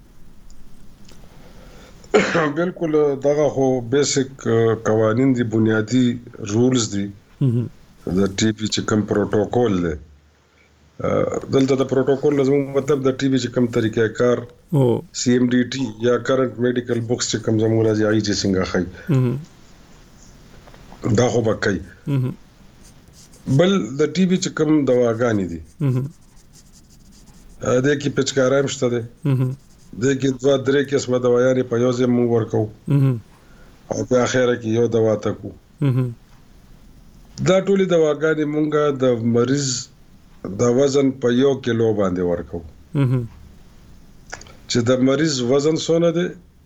بالکل دغه خو بیسیک قوانین دي بنیادی رولز دي د ټي پی چې کوم پروتوکول دی دلته د پروتوکول لازم مطلب د ټي بي چې کوم طریقې کار او سی ام ډي ټي یا کرنٹ میډیکل بوکس چې کوم زموږ راځي آی چې څنګه خای دا خو بکای بل د ټي بي چې کوم دواګانې دي د کې پچکارام شته ده د کې دوه درې قسمه دوايانې په یو ځای مونږ ورکو او په اخره کې یو دوا تکو دا ټولې دواګانې مونږه د مریض د وزن په یو کیلو باندې ورکو چې د مریض وزن څونه دی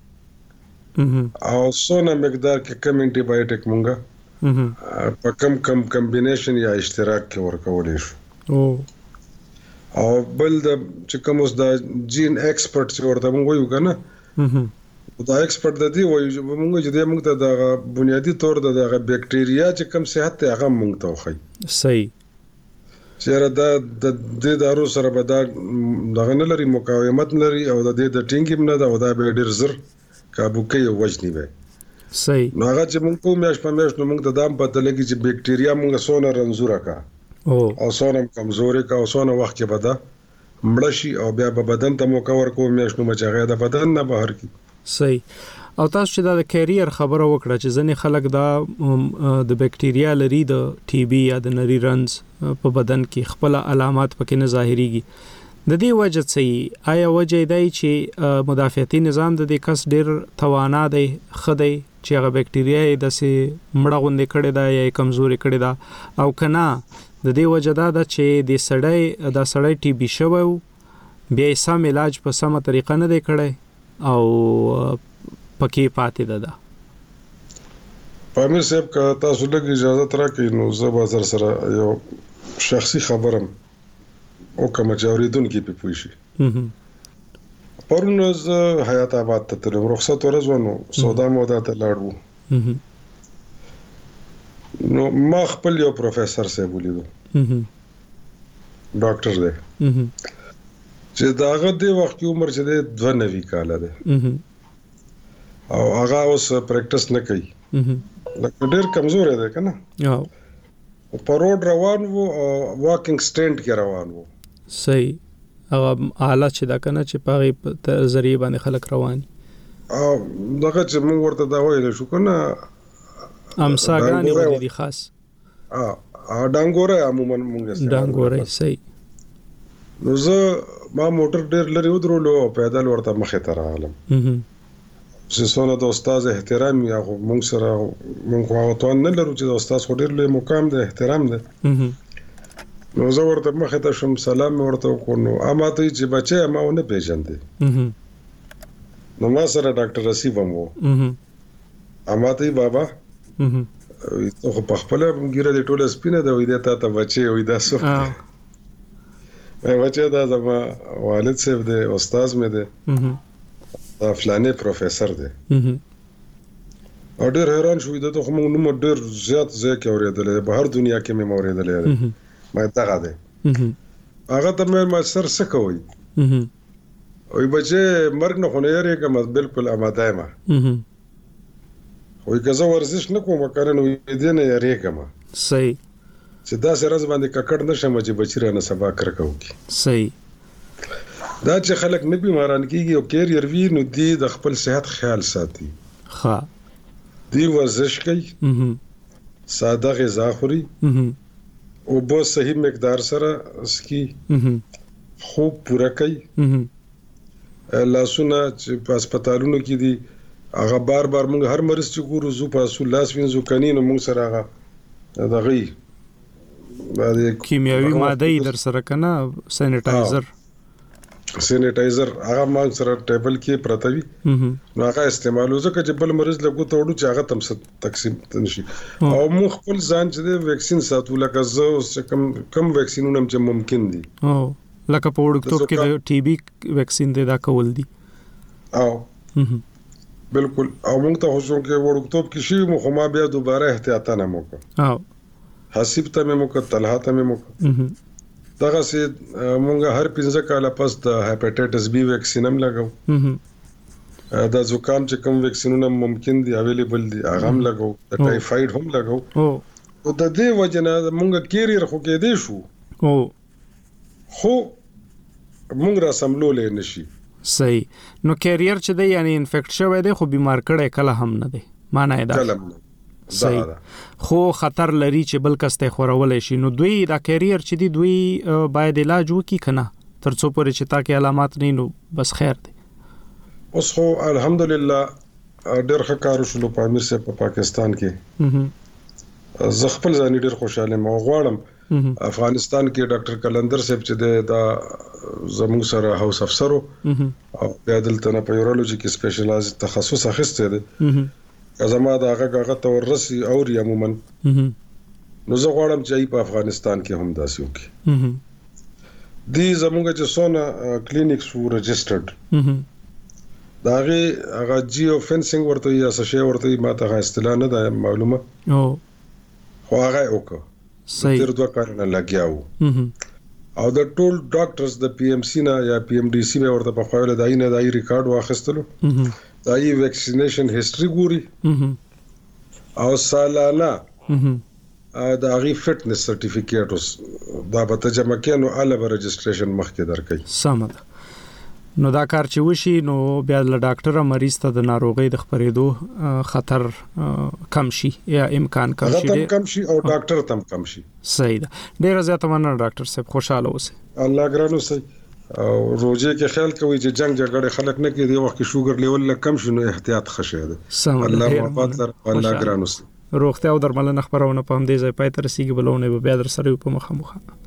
او څونه مقدار کې کم انټي بایوټیک مونږه په کم کم کمبینیشن یا اشتراک کې ورکولې شو او بل د چې کوم اوس د جین ایکسپرت چې ورته مونږ وایو کنه دا ایکسپرت د دې وایو چې مونږ چې د مونږ ته د بنیادی طور د بکټیریا چې کوم صحت ته هغه مونږ ته وخی صحیح چیرې دا د دې دارو سره به دا دغه نه لري مقاومت لري او د دې د ټینګیم نه دا ودا به ډیر زر کابو کوي وجنی به صحیح نو هغه چې مونږ کوم میاش په میاش نو مونږ ته دام پته لګي چې بکټیریا مونږ سونه رنزوره کا او او سونه کمزوري کا او سونه وخت کې بدا مړ شي او بیا به بدن ته مکور کوم میاش نو مچغه د بدن نه بهر کی صحیح او تاسو چې دا د کیریر خبره وکړه چې ځنې خلک دا د بکټیریا لري د ټي بي یا د نری رنز په بدن کې خپل علامات پکې نه ظاهريږي د دې وجه څه آیا وجه دی چې مدافعتي نظام د دې کس ډیر توانا دی خدای چې هغه بکټیریا د سي مړه غونډې کړي دا یا کمزوري کړي دا او کنا د دې وجه دا د چې د سړی د سړی ټي بي شوی بیا یې سم علاج په سمه طریقه نه دی کړی او پکې پاتې ده پامیر صاحب کا تاسو لږ اجازه راکړئ نو زه به زر سره یو شخصي خبرم او کوم چې اوریدونکو په پوي شي پرون زه حیات آباد ته تلم رخصت ورځونو سودا مودا ته لاړو نو ما خپل یو پروفیسور صاحب ولیدو ډاکټر دی چې داغه د وخت عمر چې د دوه نوي کال ده او هغه اوس پریکټیس نه کوي لکه ډېر کمزور دی کنه او په روډ روان وو او واکینګ سټینډ کې روان وو صحیح هغه حالت چې دا کنه چې په ذریعہ باندې خلک روان او دغه چې موږ ورته دا وایو شو کنه امساګانی ودی دي خاص ا ډانګوره عموما موږ ډانګوره صحیح نو زه ما موټر ډېر لري ودرولو او پیدل ورته مخه ته راغلم چې څونه د استاد احترام یا موږ سره موږ خو ته نه لرو چې د استاد خو ډېر لوی مقام دی احترام دی نو زه ورته مخه ته شم سلام ورته وکړ نو اما ته چې بچي ما ونه پیژندې نو ما سره ډاکټر رسیب هم وو اما ته بابا ته په خپل ګیره د ټوله سپینه د وې د تا بچي وې دا سو مې بچي دا زما والد صاحب دی استاد مې دی دا فلانه پروفیسور دی او ډېر حیران شوې ده ته موږ نو ډېر زیات ځکه اورېدلې په هر دنیا کې مې اورېدلې مې تا غاده هغه ته مې ما سر سکوي وي بچي مرګ نه خونه یې کوم بالکل آماده ما وي که زه ورزش نه کوم کنه نو دې نه یې کوم صحیح چې دا سره باندې ککړ نشم چې بچی رانه سبا کړ کوي صحیح دا چې خلک نه بیماران کیږي او کیریر وی نو دی د خپل صحت خیال ساتي ها دی ورزش کوي ساده غذا خوري او په صحیح مقدار سره اسکی خوب پوره کوي لاسونه چې په هسپتالونو کې دي هغه بار بار موږ هر مریض چې ګورو زو په اصول لاس وینځو کني نو موږ سره هغه دغه کیمیاوي ماده در سره کنه سینیټایزر سینیټایزر هغه ما سره ټیبل کې پرته وي نو هغه استعمالو ځکه چې بل مریض لګو ته وړو چې هغه تم تقسیم نشي او موږ خپل ځان چې د ویکسین ساتو لکه زه اوس کم کم ویکسینونه چې ممکن دي او لکه په وړکتوب کې د ټي بي ویکسین دی دا کول دي او بالکل او موږ ته هوښو کې وړکتوب کې شي مو خو ما بیا دوباره احتیاط نه موکه او حسیب ته مې موکه طلحه ته مې موکه دغه سي مونږ هر پنځه کاله پس د هپاتایټس بي ویکسین هم لګاو دا زکام چې کوم ویکسینونه ممکن دي اویلیبل دي هغه هم لګاو د ټایفاید هم لګاو او د دې وجنه مونږ کیریر خو کې دي شو او خو موږ را سملولې نشي. صحیح. نو کیریئر چې دی یعنی انفیکټ شوی دی خو بیمار کړي کله هم نه دی معنی دا کلم نه صحیح. خو خطر لري چې بل کس ته خورولې شي. نو دوی دا کیریئر چې دی دوی باید علاج وکړي کنه ترڅو پورې چې تا کې علامات نه نو بس خیر دی. اوس خو الحمدلله ډېر ښه کار وشو په امیر صاحب په پاکستان کې. زه خپل ځان ډېر خوشاله مو غواړم افغانستان کې ډاکټر کلندر صاحب چې د زموږ سره هاوس افسر او بیا دلته په یورولوژي کې سپیشلایز تخصص اخیسته دی. زما دا هغه هغه تورسي او عموما نو زه غواړم چې په افغانستان کې هم داسې وکړي. دی زموږ چې سونه کلینیکس وو رجسټرډ دا هغه جیو فنسینګ ورته یا څه شی ورته ما ته اصطلاح نه ده معلومه او خو هغه وکړه. صحیح. تر دوه کارونه لګیاو او د ټول ډاکټرز د پی ام سی نه یا پی ام ډی سی به ورته په خپل دای نه دای ریکارډ واخیستلو دا یې ویکسینیشن هیستوري ګوري او سالانه دا غي فټنس سرټیفیکیټ دا به ترجمه کینو الګ رجسټریشن مخکې درکې. سم ده. نو دا کار چې وشي نو بیا له ډاکټر مریض ته د ناروغي د خپرېدو خطر کم شي یا امکان کم شي کم شي او ډاکټر تم کم شي. صحیح ده. ډیر زیات مننه ډاکټر صاحب خوشاله اوسئ. الله ګرانو سي او روزه کې خیال کوي چې جنگ جګړه خلک نه کوي. دی وخت کې شوګر لیول کم شي نو احتیاط خشه ده. الله وفات لر الله ګرانو سي. روغتیا او درملنه خبرونه په هم دې ځای پای ته رسیدي بلونه به بیا در سره په مخه مخه